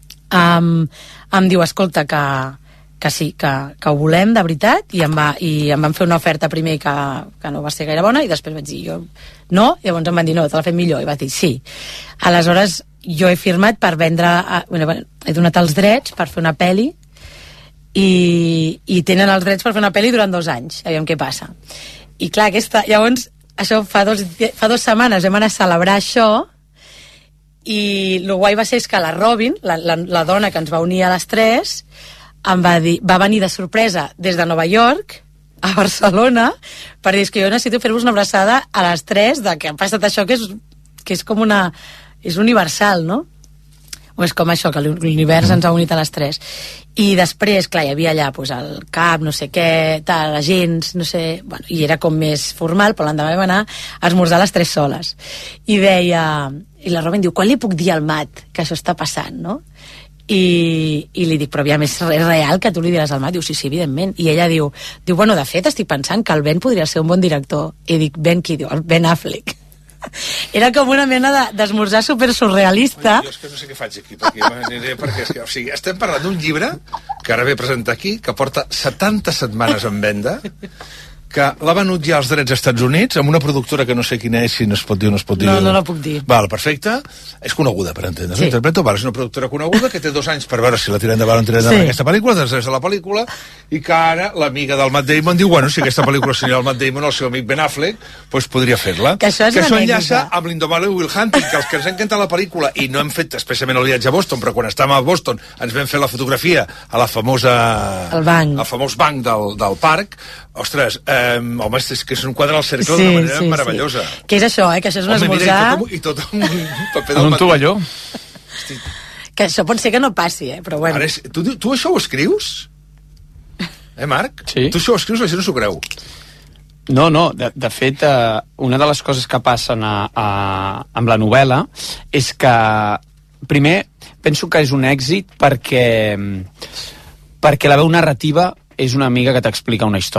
Em diu, escolta, que sí, que ho volem de veritat, i em van fer una oferta primer que no va ser gaire bona, i després vaig dir jo no, i llavors em van dir no, te l'ha fet millor, i vaig dir sí. Aleshores jo he firmat per vendre, he donat els drets per fer una pel·li, i tenen els drets per fer una pel·li durant 2 anys, aviam què passa. I clar, llavors això fa 2 setmanes vam anar a celebrar això, i el guai va ser que la Robin, la dona que ens va unir a les 3, va venir de sorpresa des de Nova York a Barcelona per dir que jo necessito fer-vos una abraçada a les 3 de que ha passat això que és com és universal, no? O és com això, que l'univers ens ha unit a les 3. I després, clar, hi havia allà el cap, no sé què, tal, agents, no sé... Bueno, i era com més formal, però l'endemà vam anar a esmorzar les 3 soles. I deia... I la Robin diu, quan li puc dir al Matt que això està passant, no? I li dic, però aviam, és real que tu li diràs al Matt? Diu, sí, evidentment. I ella diu, bueno, de fet, estic pensant que el Ben podria ser un bon director. I dic, Ben qui? Diu, el Ben Affleck. Era com una mena d'esmorzar super surrealista. Jo és que no sé què faig aquí, perquè és que, o sigui, estem parlant d'un llibre que ara ve a presentar aquí, que porta 70 setmanes en venda, que l'ha venut ja als drets als Estats Units amb una productora que no sé quina és, si no es pot dir o no es pot dir. No la puc dir. Val, perfecte. És coneguda, per entendre. Sí. Interpreto, val, és una productora coneguda que té 2 anys per veure si la tirem endavant o no tirem endavant aquesta pel·lícula, després de la pel·lícula, i que ara l'amiga del Matt Damon diu, bueno, si aquesta pel·lícula seria el Matt Damon o el seu amic Ben Affleck, doncs podria fer-la. Que això enllaça amb l'Indomable Will Hunting, que els que ens ha encantat la pel·lícula, i no hem fet especialment el viatge a Boston, però quan estàvem a Boston ens vam fer la fotografia a la famosa... El banc. Al famós banc del parc. Ostres, home, és que és un quadre al cercle d'una manera meravellosa. Sí. Que és això, que això és un esmorzar... I tot un paper del en un tovalló. Que això pot ser que no passi, però bueno. Ara tu això ho escrius? Marc? Sí. Tu això ho escrius, la gent no s'ho creu. No, de fet, una de les coses que passen amb la novel·la és que, primer, penso que és un èxit perquè la veu narrativa és una amiga que t'explica una història.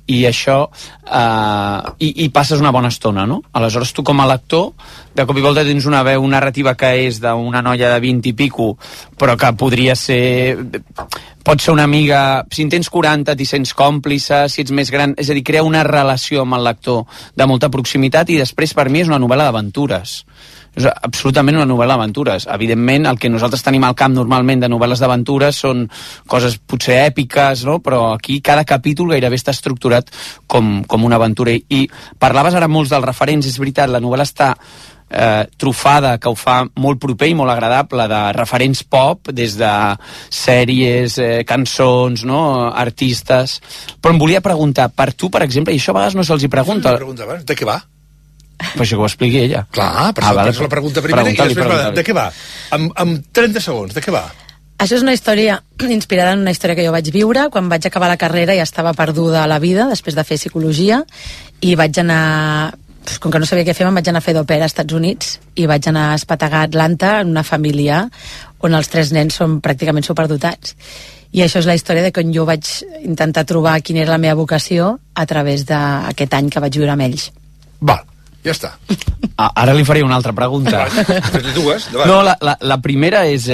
i això i passes una bona estona, no? Aleshores tu com a lector de cop i volta tens una veu narrativa que és d'una noia de 20 i pico, però que podria ser, pot ser una amiga, si en tens 40 t'hi sents còmplice, si ets més gran, és a dir, crea una relació amb el lector de molta proximitat, i després per mi és una novel·la d'aventures. És absolutament una novel·la d'aventures. Evidentment, el que nosaltres tenim al camp normalment de novel·les d'aventures són coses potser èpiques, no? Però aquí cada capítol gairebé està estructurat com una aventura. I parlaves ara molts dels referents, és veritat, la novel·la està trufada, que ho fa molt proper i molt agradable, de referents pop, des de sèries, cançons, no? Artistes. Però em volia preguntar, per tu, per exemple, i això a vegades no se'ls hi pregunta... De què va? Però això que ho expliqui ella. Clar, per això és la pregunta primera i després de què va? Amb 30 segons, de què va? Això és una història inspirada en una història que jo vaig viure quan vaig acabar la carrera i estava perduda a la vida després de fer psicologia, i vaig anar, com que no sabia què fer, me'n vaig anar a fer d'opera als Estats Units i vaig anar a espetegar a Atlanta en una família on els 3 nens són pràcticament superdotats. I això és la història de com jo vaig intentar trobar quina era la meva vocació a través d'aquest any que vaig viure amb ells. Val. Ja està. Ara li faré una altra pregunta. Dues, no, la primera és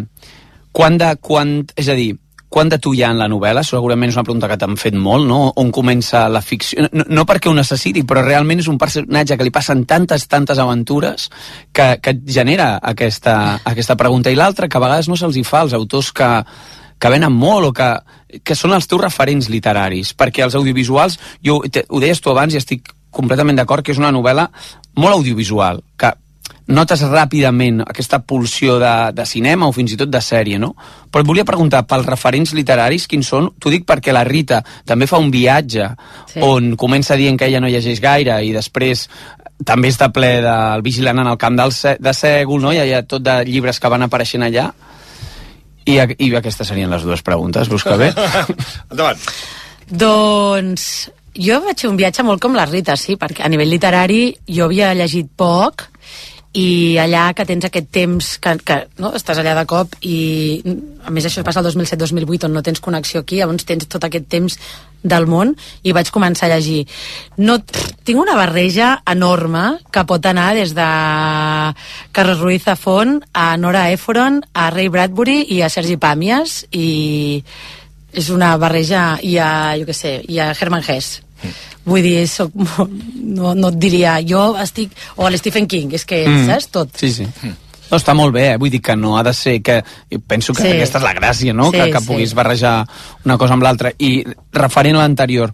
és a dir, quant de tu hi ha en la novel·la? Segurament és una pregunta que t'han fet molt, no? On comença la ficció? No perquè ho necessiti, però realment és un personatge que li passen tantes aventures que et genera aquesta pregunta. I l'altra, que a vegades no se'ls hi fa als autors que venen molt o que són els teus referents literaris, perquè els audiovisuals, ho deies tu abans i estic completament d'acord, que és una novel·la molt audiovisual, que notes ràpidament aquesta pulsió de cinema o fins i tot de sèrie, no? Però et volia preguntar, pels referents literaris, quins són? T'ho dic perquè la Rita també fa un viatge on comença dient que ella no llegeix gaire i després també està ple del Vigilant en el camp de Sègol, no? Hi ha tot de llibres que van apareixent allà. I aquestes serien les dues preguntes, veus que bé? Endavant. Doncs jo vaig fer un viatge molt com la Rita, sí, perquè a nivell literari jo havia llegit poc, i allà que tens aquest temps que no, estàs allà de cop, i a més això passa el 2007-2008 on no tens connexió aquí, llavors tens tot aquest temps del món, i vaig començar a llegir. Tinc una barreja enorme que pot anar des de Carlos Ruiz Zafón a Nora Ephron, a Ray Bradbury i a Sergi Pàmies, i és una barreja, i a Herman Hesse. Vull dir, no et diria, jo estic... O a l'Stephen King, és que, saps, tot. Sí. No, està molt bé, vull dir que no ha de ser que... Penso que aquesta és la gràcia, no? Que puguis barrejar una cosa amb l'altra. I referent a l'anterior,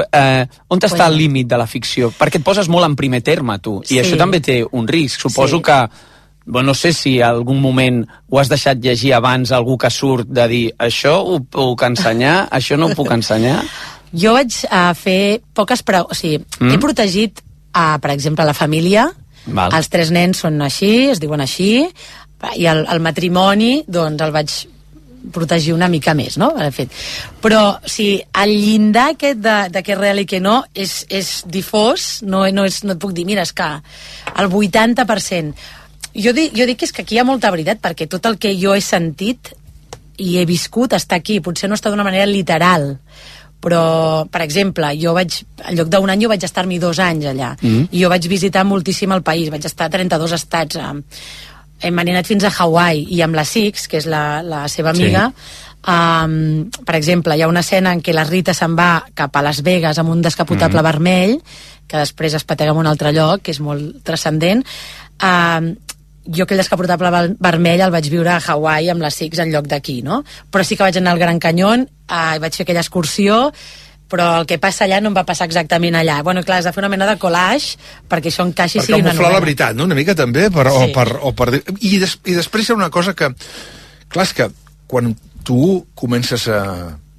on està el límit de la ficció? Perquè et poses molt en primer terme, tu, i això també té un risc. Suposo que... no sé si en algun moment ho has deixat llegir abans algú que surt de dir això ho puc ensenyar, això no ho puc ensenyar. Jo vaig fer poques o sigui, he protegit, per exemple, la família. Val. Els 3 nens són així, es diuen així, i el matrimoni, doncs, el vaig protegir una mica més, no? Però, el llindar aquest de què és real i què no és difós, no et puc dir, mira, és que el 80%... Jo dic que és que aquí hi ha molta veritat, perquè tot el que jo he sentit i he viscut està aquí, potser no està d'una manera literal, però, per exemple, jo en lloc d'un any jo vaig estar-m'hi 2 anys allà, i jo vaig visitar moltíssim el país, vaig estar a 32 estats, hem anat fins a Hawaii, i amb la Six, que és la seva amiga, per exemple, hi ha una escena en què la Rita se'n va cap a Las Vegas amb un descapotable vermell, que després es patega en un altre lloc, que és molt transcendent. Jo aquell descapotable vermell el vaig viure a Hawaii amb la Six en lloc d'aquí, no? Però sí que vaig anar al Gran Canyón, i vaig fer aquella excursió, però el que passa allà no em va passar exactament allà. Bueno, clar, has de fer una mena de collage perquè això encaixi, sigui una novel·la. Per camuflar la veritat, no? Una mica també, I després hi ha una cosa que... Clar, és que quan tu comences a...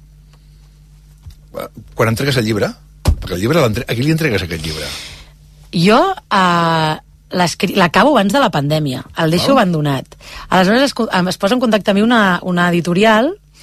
Quan entregues el llibre, perquè el llibre, a qui li entregues aquest llibre? Jo... l'acabo abans de la pandèmia, el deixo abandonat. Aleshores es posa en contacte amb mi una editorial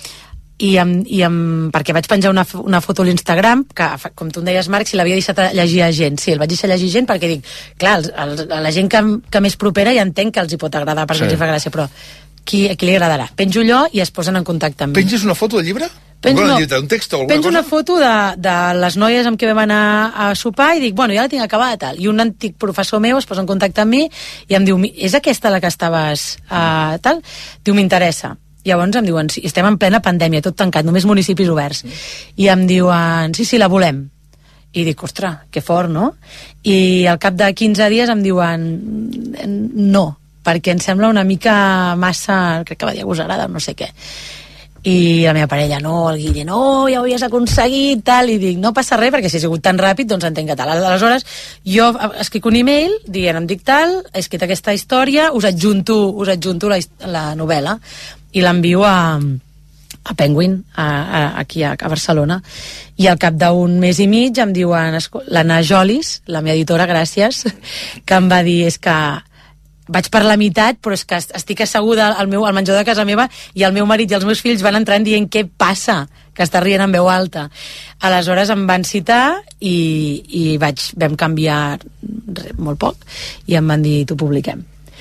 perquè vaig penjar una foto a l'Instagram que, com tu em deies, Marc, si l'havia deixat llegir a gent. Sí, el vaig deixar llegir gent perquè dic, clar, a la gent que més propera ja entenc que els hi pot agradar perquè els hi fa gràcia, però a qui li agradarà? Penjo allò i es posen en contacte amb mi. Penges una foto del llibre? Un text o alguna penso cosa? una foto de les noies amb què vam anar a sopar i dic, bueno, ja la tinc acabada, tal. I un antic professor meu es posa en contacte amb mi i em diu, és aquesta la que estaves tal? Diu, m'interessa. Llavors em diuen, sí, estem en plena pandèmia, tot tancat, només municipis oberts. I em diuen, sí, la volem. I dic, ostres, que fort, no? I al cap de 15 dies em diuen, no, perquè em sembla una mica massa, crec que va dir agosarada, no sé què. I la meva parella, no, el Guille, no, ja ho havies aconseguit, tal, i dic, no passa res, perquè si ha sigut tan ràpid, doncs entenc que tal. Aleshores, jo escric un email dient, em dic tal, he escrit aquesta història, us adjunto la novel·la, i l'envio a Penguin, aquí a Barcelona, i al cap d'un mes i mig em diuen, l'Anna Jolis, la meva editora, gràcies, que em va dir, és que vaig per la meitat, però és que estic asseguda al menjador de casa meva i el meu marit i els meus fills van entrant dient què passa, que està rient en veu alta. Aleshores em van citar i vam canviar molt poc i em van dir, t'ho publiquem.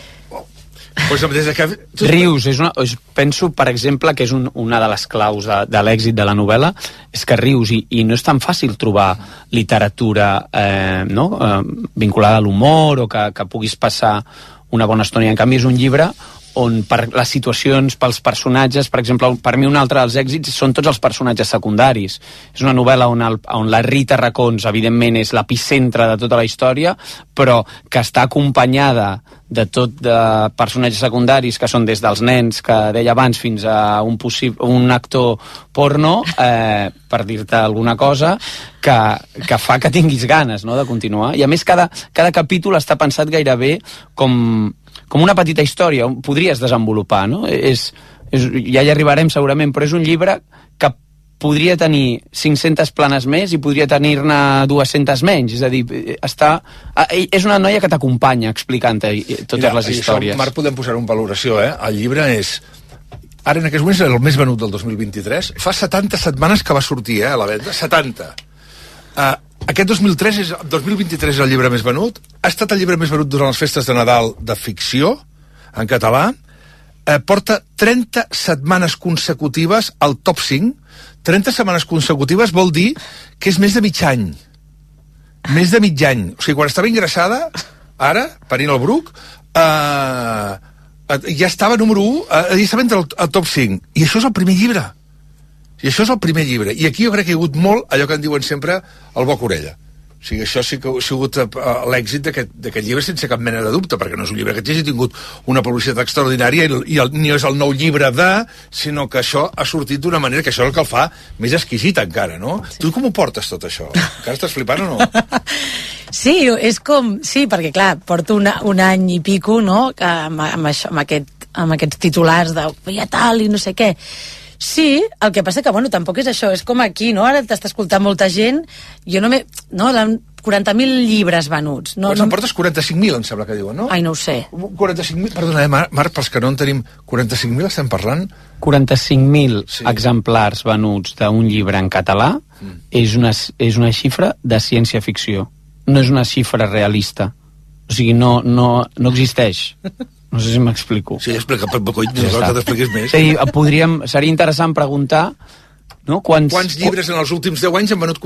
Rius, penso, per exemple, que és una de les claus de l'èxit de la novel·la, és que Rius, i no és tan fàcil trobar literatura vinculada a l'humor o que puguis passar una bona estona, i en canvi és un llibre on per les situacions, pels personatges, per exemple, per mi un altre dels èxits són tots els personatges secundaris. És una novel·la on la Rita Racons, evidentment, és l'epicentre de tota la història, però que està acompanyada de tot de personatges secundaris, que són des dels nens, que deia abans, fins a un actor porno, per dir-te alguna cosa, que fa que tinguis ganes, no?, de continuar. I a més, cada capítol està pensat gairebé com una petita història, on podries desenvolupar, no? Ja hi arribarem segurament, però és un llibre que podria tenir 500 planes més i podria tenir-ne 200 menys, és a dir, és una noia que t'acompanya explicant-te totes les històries. Això, Marc, podem posar una valoració, El llibre és... Ara en aquests moments és el més venut del 2023. Fa 70 setmanes que va sortir, a la venda, 70. Aquest 2023 és el llibre més venut, ha estat el llibre més venut durant les festes de Nadal de ficció, en català, porta 30 setmanes consecutives al top 5. 30 setmanes consecutives vol dir que és més de mig any. Més de mig any. O sigui, quan estava ingressada, ara, parint el Bruc, ja estava número 1, ja estava entre el top 5. I això és el primer llibre. I això és el primer llibre. I aquí jo crec que hi ha hagut molt allò que en diuen sempre el boca-orella. O sigui, això sí que ha sigut l'èxit d'aquest llibre sense cap mena de dubte, perquè no és un llibre que hagi tingut una publicitat extraordinària i ni és el nou llibre sinó que això ha sortit d'una manera que això és el que el fa més exquisit encara, no? Sí. Tu com ho portes tot això? Encara estàs flipant o no? Sí, és com... Sí, perquè clar, porto un any i pico, no?, amb aquests titulars de ja tal i no sé què. Sí, el que passa que, bueno, tampoc és això, és com aquí, no? Ara t'està escoltant molta gent, jo no 40.000 llibres venuts. No, em portes 45.000, em sembla que diuen, no? Ai, no ho sé. 45.000, perdona, Marc, pels que no en tenim, 45.000 estem parlant? 45.000 exemplars venuts d'un llibre en català és una xifra de ciència-ficció. No és una xifra realista. O sigui, no existeix. No sé si m'explico. Sí, explica, coi, que t'expliquis més. Sí, seria interessant preguntar, no? Quants llibres en els últims 10 anys han venut...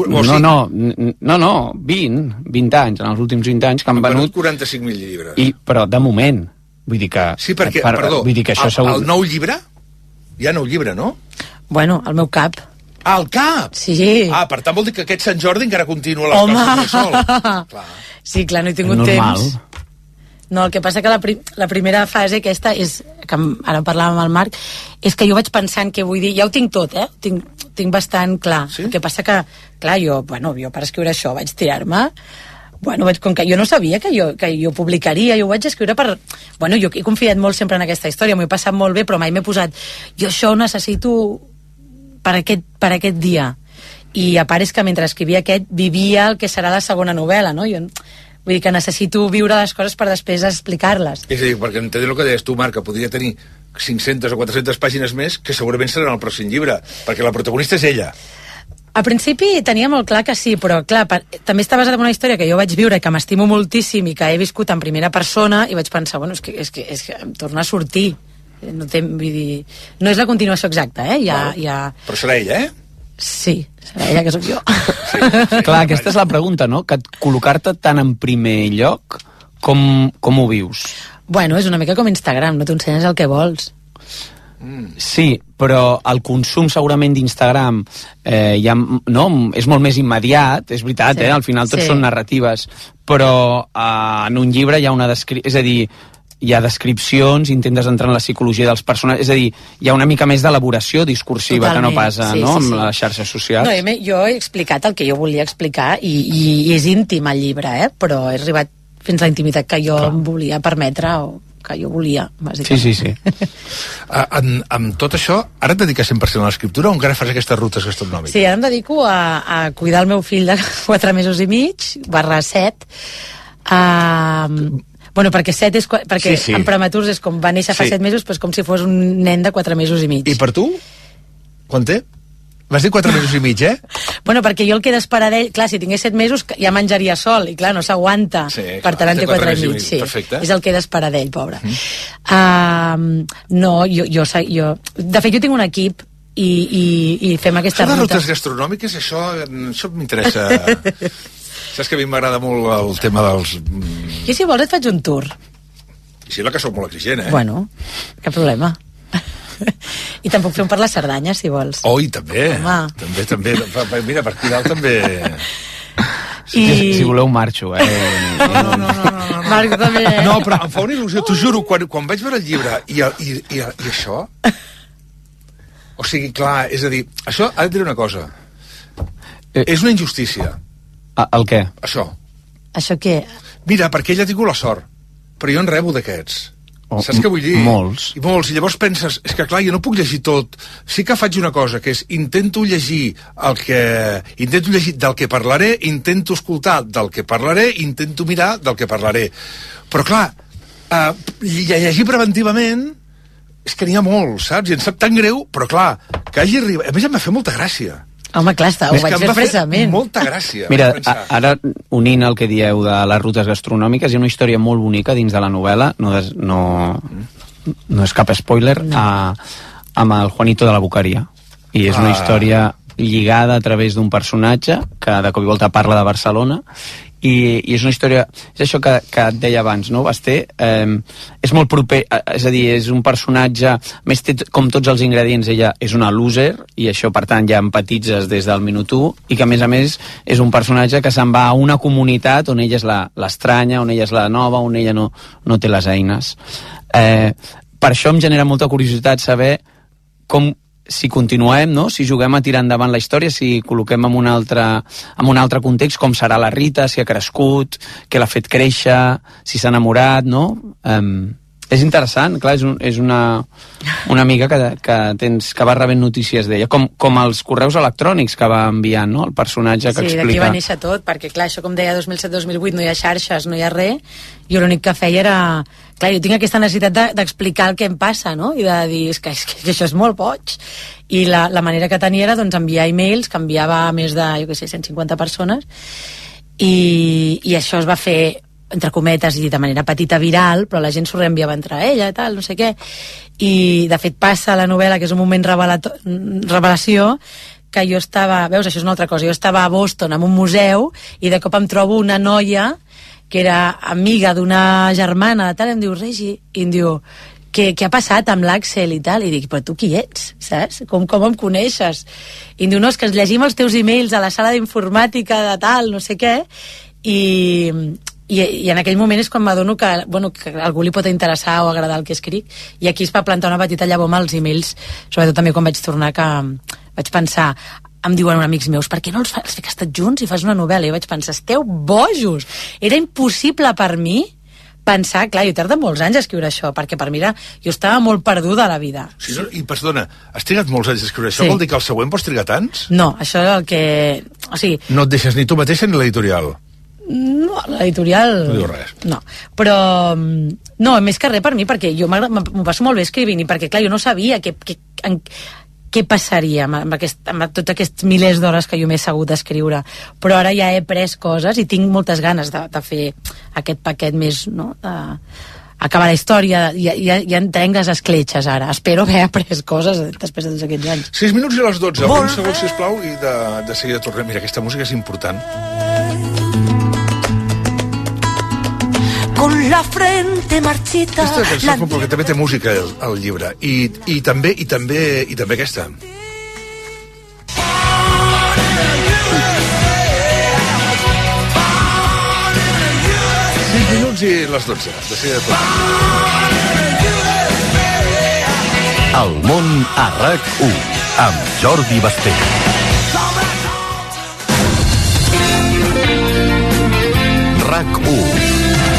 No, 20 anys, en els últims 20 anys que han venut 45.000 llibres. Però de moment, vull dir que... Sí, perquè, perdó, vull dir que això el nou llibre? Hi ha nou llibre, no? Bueno, el meu cap. Ah, el cap? Sí. Per tant vol dir que aquest Sant Jordi encara continua les coses sol. Clar. Sí, clar, no he tingut temps. No, el que passa que la primera fase aquesta és, que ara parlàvem amb el Marc, és que jo vaig pensant què vull dir, ja ho tinc tot, tinc bastant clar. Sí? El que passa que, clar, jo per escriure això vaig tirar-me, com que jo no sabia que jo publicaria, jo ho vaig escriure per... Bueno, jo he confiat molt sempre en aquesta història, m'ho he passat molt bé, però mai m'he posat, jo això ho necessito per aquest dia. I a part és que mentre escrivia vivia el que serà la segona novel·la, no? Vull dir que necessito viure les coses per després explicar-les. És a dir, perquè entenc el que deies tu, Marc, que podria tenir 500 o 400 pàgines més que segurament seran el pròxim llibre, perquè la protagonista és ella. Al principi tenia molt clar que sí, però clar, també està basada en una història que jo vaig viure, que m'estimo moltíssim i que he viscut en primera persona, i vaig pensar, bueno, és que em torna a sortir, no té, vull dir, no és la continuació exacta, Però serà ella, Sí, serà ella que sóc jo. Clar, aquesta és la pregunta, no? Que col·locar-te tant en primer lloc, com ho vius? Bueno, és una mica com Instagram, no t'ensenyes el que vols. Sí, però el consum segurament d'Instagram és molt més immediat, és veritat, al final tot són narratives, però en un llibre hi ha és a dir, hi ha descripcions, intentes entrar en la psicologia dels personatges, és a dir, hi ha una mica més d'elaboració discursiva que no passa amb les xarxes socials. No, jo he explicat el que jo volia explicar i és íntim el llibre, però he arribat fins a la intimitat que jo em volia permetre o que jo volia, bàsicament. Sí. Amb tot això, ara et dediques 100% a l'escriptura o encara fas aquestes rutes gastronòmiques? Sí, ara em dedico a cuidar el meu fill de 4 mesos i mig, /7. Bueno, perquè 7 és... Perquè en prematurs és com va néixer fa 7 mesos, doncs com si fos un nen de 4 mesos i mig. I per tu? Quan té? Vas dir 4 mesos i mig, Bueno, perquè jo el que he d'esperar d'ell... Clar, si tingués 7 mesos ja menjaria sol, i clar, no s'aguanta. Per tant, té 4 i mig. Sí, és el que he d'esperar d'ell, pobre. No, jo... De fet, jo tinc un equip i fem aquesta ruta. Això de rutes gastronòmiques, això m'interessa. Saps que a mi m'agrada molt el tema dels... I si vols et faig un tour. I si que sóc molt exigent, Bueno, cap problema. I te'n puc fer un per les Cerdanyes, si vols. Oh, i també. També. Mira, per aquí dalt també... Si voleu marxo, No. Marc, també. No, però em fa una il·lusió, t'ho juro, quan vaig veure el llibre i això... O sigui, clar, és a dir, això ha de dir una cosa. És una injustícia. El què? Això. Això què? Mira, perquè ell ha tingut la sort, però jo en rebo d'aquests. Saps què vull dir? Molts. I llavors penses, és que clar, jo no puc llegir tot. Sí que faig una cosa, que és intento llegir del que parlaré, intento escoltar del que parlaré, intento mirar del que parlaré. Però clar, llegir preventivament és que n'hi ha molt, saps? I em sap tan greu, però clar, que hagi arribat... A més, em va fer molta gràcia. Home, clar, ho vaig fer expressament. Molta gràcia. Mira, ara, unint el que dieu de les rutes gastronòmiques, hi ha una història molt bonica dins de la novel·la, no és cap spoiler, amb el Juanito de la Boqueria. I és una història lligada a través d'un personatge que de cop i volta parla de Barcelona, i és una història, és això que et deia abans, no, Basté? És molt proper, és a dir, és un personatge, més té com tots els ingredients, ella és una loser, i això per tant ja empatitzes des del minut 1, i que a més és un personatge que se'n va a una comunitat on ella és l'estranya, on ella és la nova, on ella no té les eines. Per això em genera molta curiositat saber si continuem, no? Si juguem a tirar endavant la història, si col·loquem en un altre context, com serà la Rita, si ha crescut, què l'ha fet créixer, si s'ha enamorat, no? És interessant, clar, és una amiga que va rebent notícies d'ella, com els correus electrònics que va enviant, no? El personatge que explica... Sí, d'aquí va néixer tot, perquè clar, això com deia 2007-2008 no hi ha xarxes, no hi ha res, jo l'únic que feia era... Clar, jo tinc aquesta necessitat d'explicar el que em passa, no? I de dir, és que això és molt boig. I la manera que tenia era doncs, enviar e-mails, que enviava a més de, 150 persones, i això es va fer, entre cometes, i de manera petita viral, però la gent s'ho reenviava entre ella i tal, no sé què. I, de fet, passa a la novel·la, que és un moment revelació, que jo estava... Veus, això és una altra cosa. Jo estava a Boston, en un museu, i de cop em trobo una noia que era amiga d'una germana, tal, i em diu, Regi, i em diu, què ha passat amb l'Àxel i tal? I dic, però tu qui ets, saps? Com em coneixes? I em diu, no, és que ens llegim els teus e-mails a la sala d'informàtica de tal, no sé què, i en aquell moment és quan m'adono que algú li pot interessar o agradar el que escric, i aquí es va plantar una petita llavor amb els e-mails, sobretot també quan vaig tornar, que vaig pensar, em diuen amics meus, per què no els fiques tots junts i fas una novel·la? I vaig pensar, esteu bojos! Era impossible per mi pensar, clar, jo he tardat molts anys a escriure això, perquè per mi jo estava molt perduda a la vida. Sí, i perdona, has trigat molts anys a escriure això? Sí. Vol dir que el següent pots trigar tants? No, això és el que... O sigui... No et deixes ni tu mateixa ni l'editorial? No, l'editorial... No diu res. No, però... No, més que res per mi, perquè jo m'ho passo molt bé escrivint, i perquè, clar, jo no sabia què passaria amb tots aquests milers d'hores que jo m'he assegut a escriure, però ara ja he pres coses i tinc moltes ganes de fer aquest paquet més, no?, acaba la història, ja entenc les escletxes ara. Espero haver après coses després de tots aquests anys. 6 minuts i les 12. Un segon, sisplau, i de seguida tornem. Mira, aquesta música és important. Con la frente marchita. Aquesta és el perquè també té música al llibre. I també aquesta. 6 minuts i les 12. De seguida tornem. El món a RAC1 amb Jordi Basté. RAC1.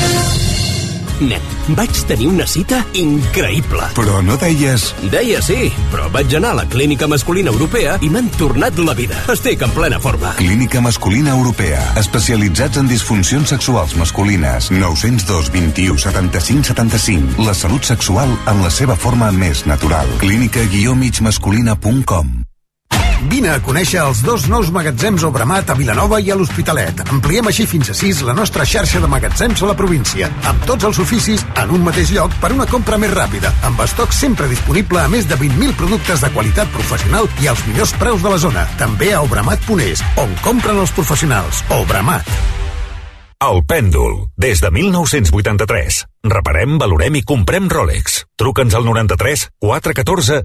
Nen, vaig tenir una cita increïble. Però no deies... Deia sí, però vaig anar a la Clínica Masculina Europea i m'han tornat la vida. Estic en plena forma. Clínica Masculina Europea. Especialitzats en disfuncions sexuals masculines. 902 21 75 75. La salut sexual en la seva forma més natural. clínica-migmasculina.com. Vine a conèixer els 2 nous magatzems Obramat a Vilanova i a l'Hospitalet. Ampliem així fins a 6 la nostra xarxa de magatzems a la província, amb tots els oficis en un mateix lloc per una compra més ràpida, amb estoc sempre disponible a més de 20.000 productes de qualitat professional i als millors preus de la zona. També a obramat.es, on compren els professionals. Obramat. El Pèndol, des de 1983. Reparem, valorem i comprem Rolex. Truca'ns al 93 414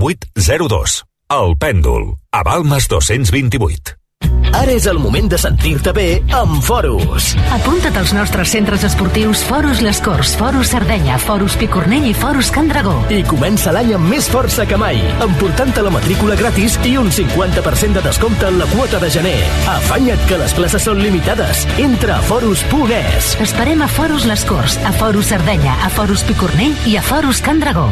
0802. El Pèndol, a Balmes 228. Ara és el moment de sentir-te bé amb Forus. Apunta't als nostres centres esportius Forus Les Corts, Forus Sardenya, Forus Picornell i Forus Can Dragó. I comença l'any amb més força que mai, emportant-te la matrícula gratis i un 50% de descompte en la quota de gener. Afanya't que les places són limitades. Entra a forus.es. Esperem a Forus Les Corts, a Forus Sardenya, a Forus Picornell i a Forus Can Dragó.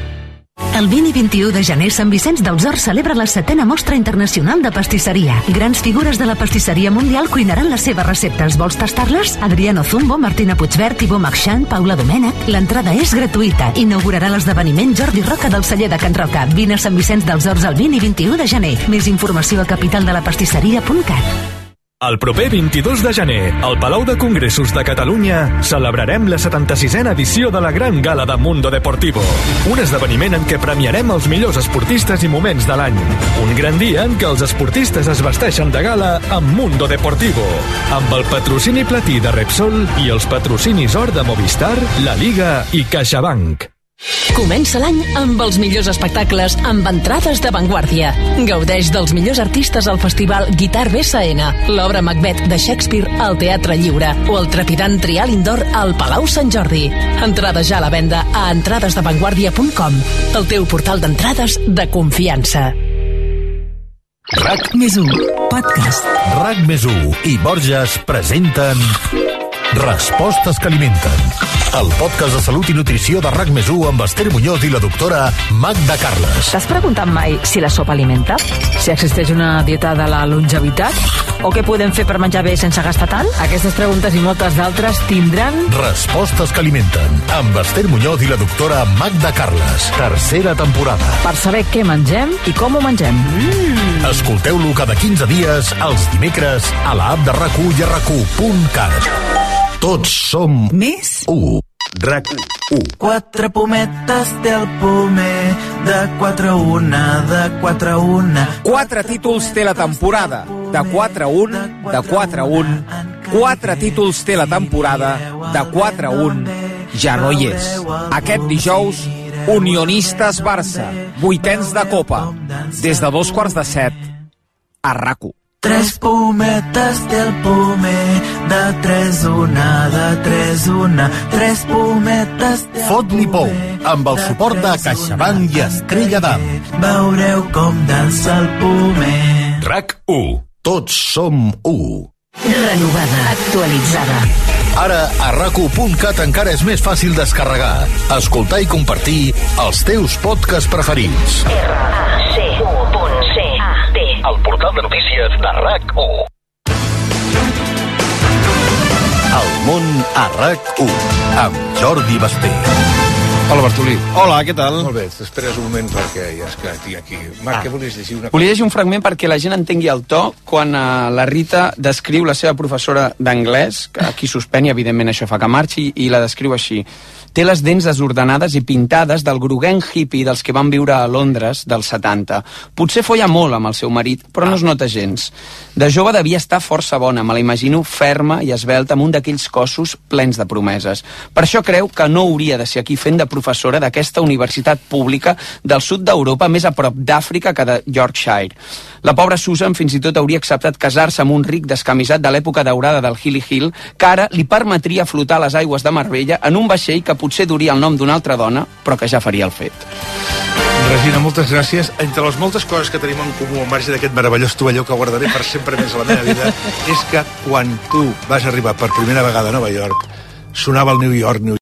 El 20 i 21 de gener, Sant Vicenç dels Horts celebra la 7ª Mostra Internacional de Pastisseria. Grans figures de la pastisseria mundial cuinaran les seves receptes. Vols tastar-les? Adriano Zumbo, Martina Puigvert, Ivo Marchand, Paula Domènech. L'entrada és gratuïta. Inaugurarà l'esdeveniment Jordi Roca del celler de Can Roca. Vine a Sant Vicenç dels Horts el 20 i 21 de gener. Més informació a capitaldelapastisseria.cat. El proper 22 de gener, al Palau de Congressos de Catalunya, celebrarem la 76a edició de la Gran Gala de Mundo Deportivo. Un esdeveniment en què premiarem els millors esportistes i moments de l'any. Un gran dia en què els esportistes es vesteixen de gala amb Mundo Deportivo, amb el patrocini platí de Repsol i els patrocinis or de Movistar, La Liga i CaixaBank. Comença l'any amb els millors espectacles amb entrades d'avantguàrdia. Gaudeix dels millors artistes al festival Guitar BSN, l'obra Macbeth de Shakespeare al Teatre Lliure o el trepidant Trial Indoor al Palau Sant Jordi. Entrades ja a la venda a entradesdavantguàrdia.com, el teu portal d'entrades de confiança. RAC+1 Podcast. RAC+1 i Borges presenten Respostes que alimenten. El podcast de salut i nutrició de RAC+1 amb Esther Muñoz i la doctora Magda Carles. T'has preguntat mai si la sopa alimenta? Si existeix una dieta de la longevitat? O què podem fer per menjar bé sense gastar tant? Aquestes preguntes i moltes d'altres tindran... Respostes que alimenten amb Esther Muñoz i la doctora Magda Carles. Tercera temporada. Per saber què mengem i com ho mengem. Escolteu-lo cada 15 dies els dimecres a la app de RAC1 i a RAC1.cat. Tots som més 1. RAC1. 4 pometes té el pomer, de 4 a 1, de 4 a 1. 4 títols té la temporada, de 4 a 1, de 4 a 1. 4 títols té la temporada, de 4 a 1. Ja no hi és. Aquest dijous, Unionistes Barça, vuitens de Copa, des de 2:45, a RAC1. 3 pometes té el pomer, de 3 a 1, de 3 a 1. 3 pometes té el Fot-li pou, amb el suport de CaixaBank i Estrella d'Am. Veureu com dansa el pomer. RAC1. Tots som 1. Renovada, actualitzada. Ara a RAC1.cat encara és més fàcil descarregar, escoltar i compartir els teus podcasts preferits. RAC1.cat. El portal de notícies de RAC1. El món a RAC1 amb Jordi Basté. Hola, Bartolí. Hola, què tal? Molt bé, t'esperes un moment perquè ja és que tinc aquí. Marc, què volies llegir? Volia llegir un fragment perquè la gent entengui el to quan la Rita descriu la seva professora d'anglès, que aquí suspèn i evidentment això fa que marxi, i la descriu així. Té les dents desordenades i pintades del groguenc hippie dels que van viure a Londres dels 70. Potser folla molt amb el seu marit, però no es nota gens. De jove devia estar força bona, me la imagino ferma i esvelta amb un d'aquells cossos plens de promeses. Per això creu que no hauria de ser aquí fent de professora d'aquesta universitat pública del sud d'Europa, més a prop d'Àfrica que de Yorkshire. La pobra Susan fins i tot hauria acceptat casar-se amb un ric descamisat de l'època daurada del Hilly Hill, que ara li permetria flotar a les aigües de Marbella en un vaixell que potser duria el nom d'una altra dona, però que ja faria el fet. Regina, moltes gràcies. Entre les moltes coses que tenim en comú al marge d'aquest meravellós tovalló que guardaré per sempre més a la meva vida, és que quan tu vas arribar per primera vegada a Nova York, sonava el New York,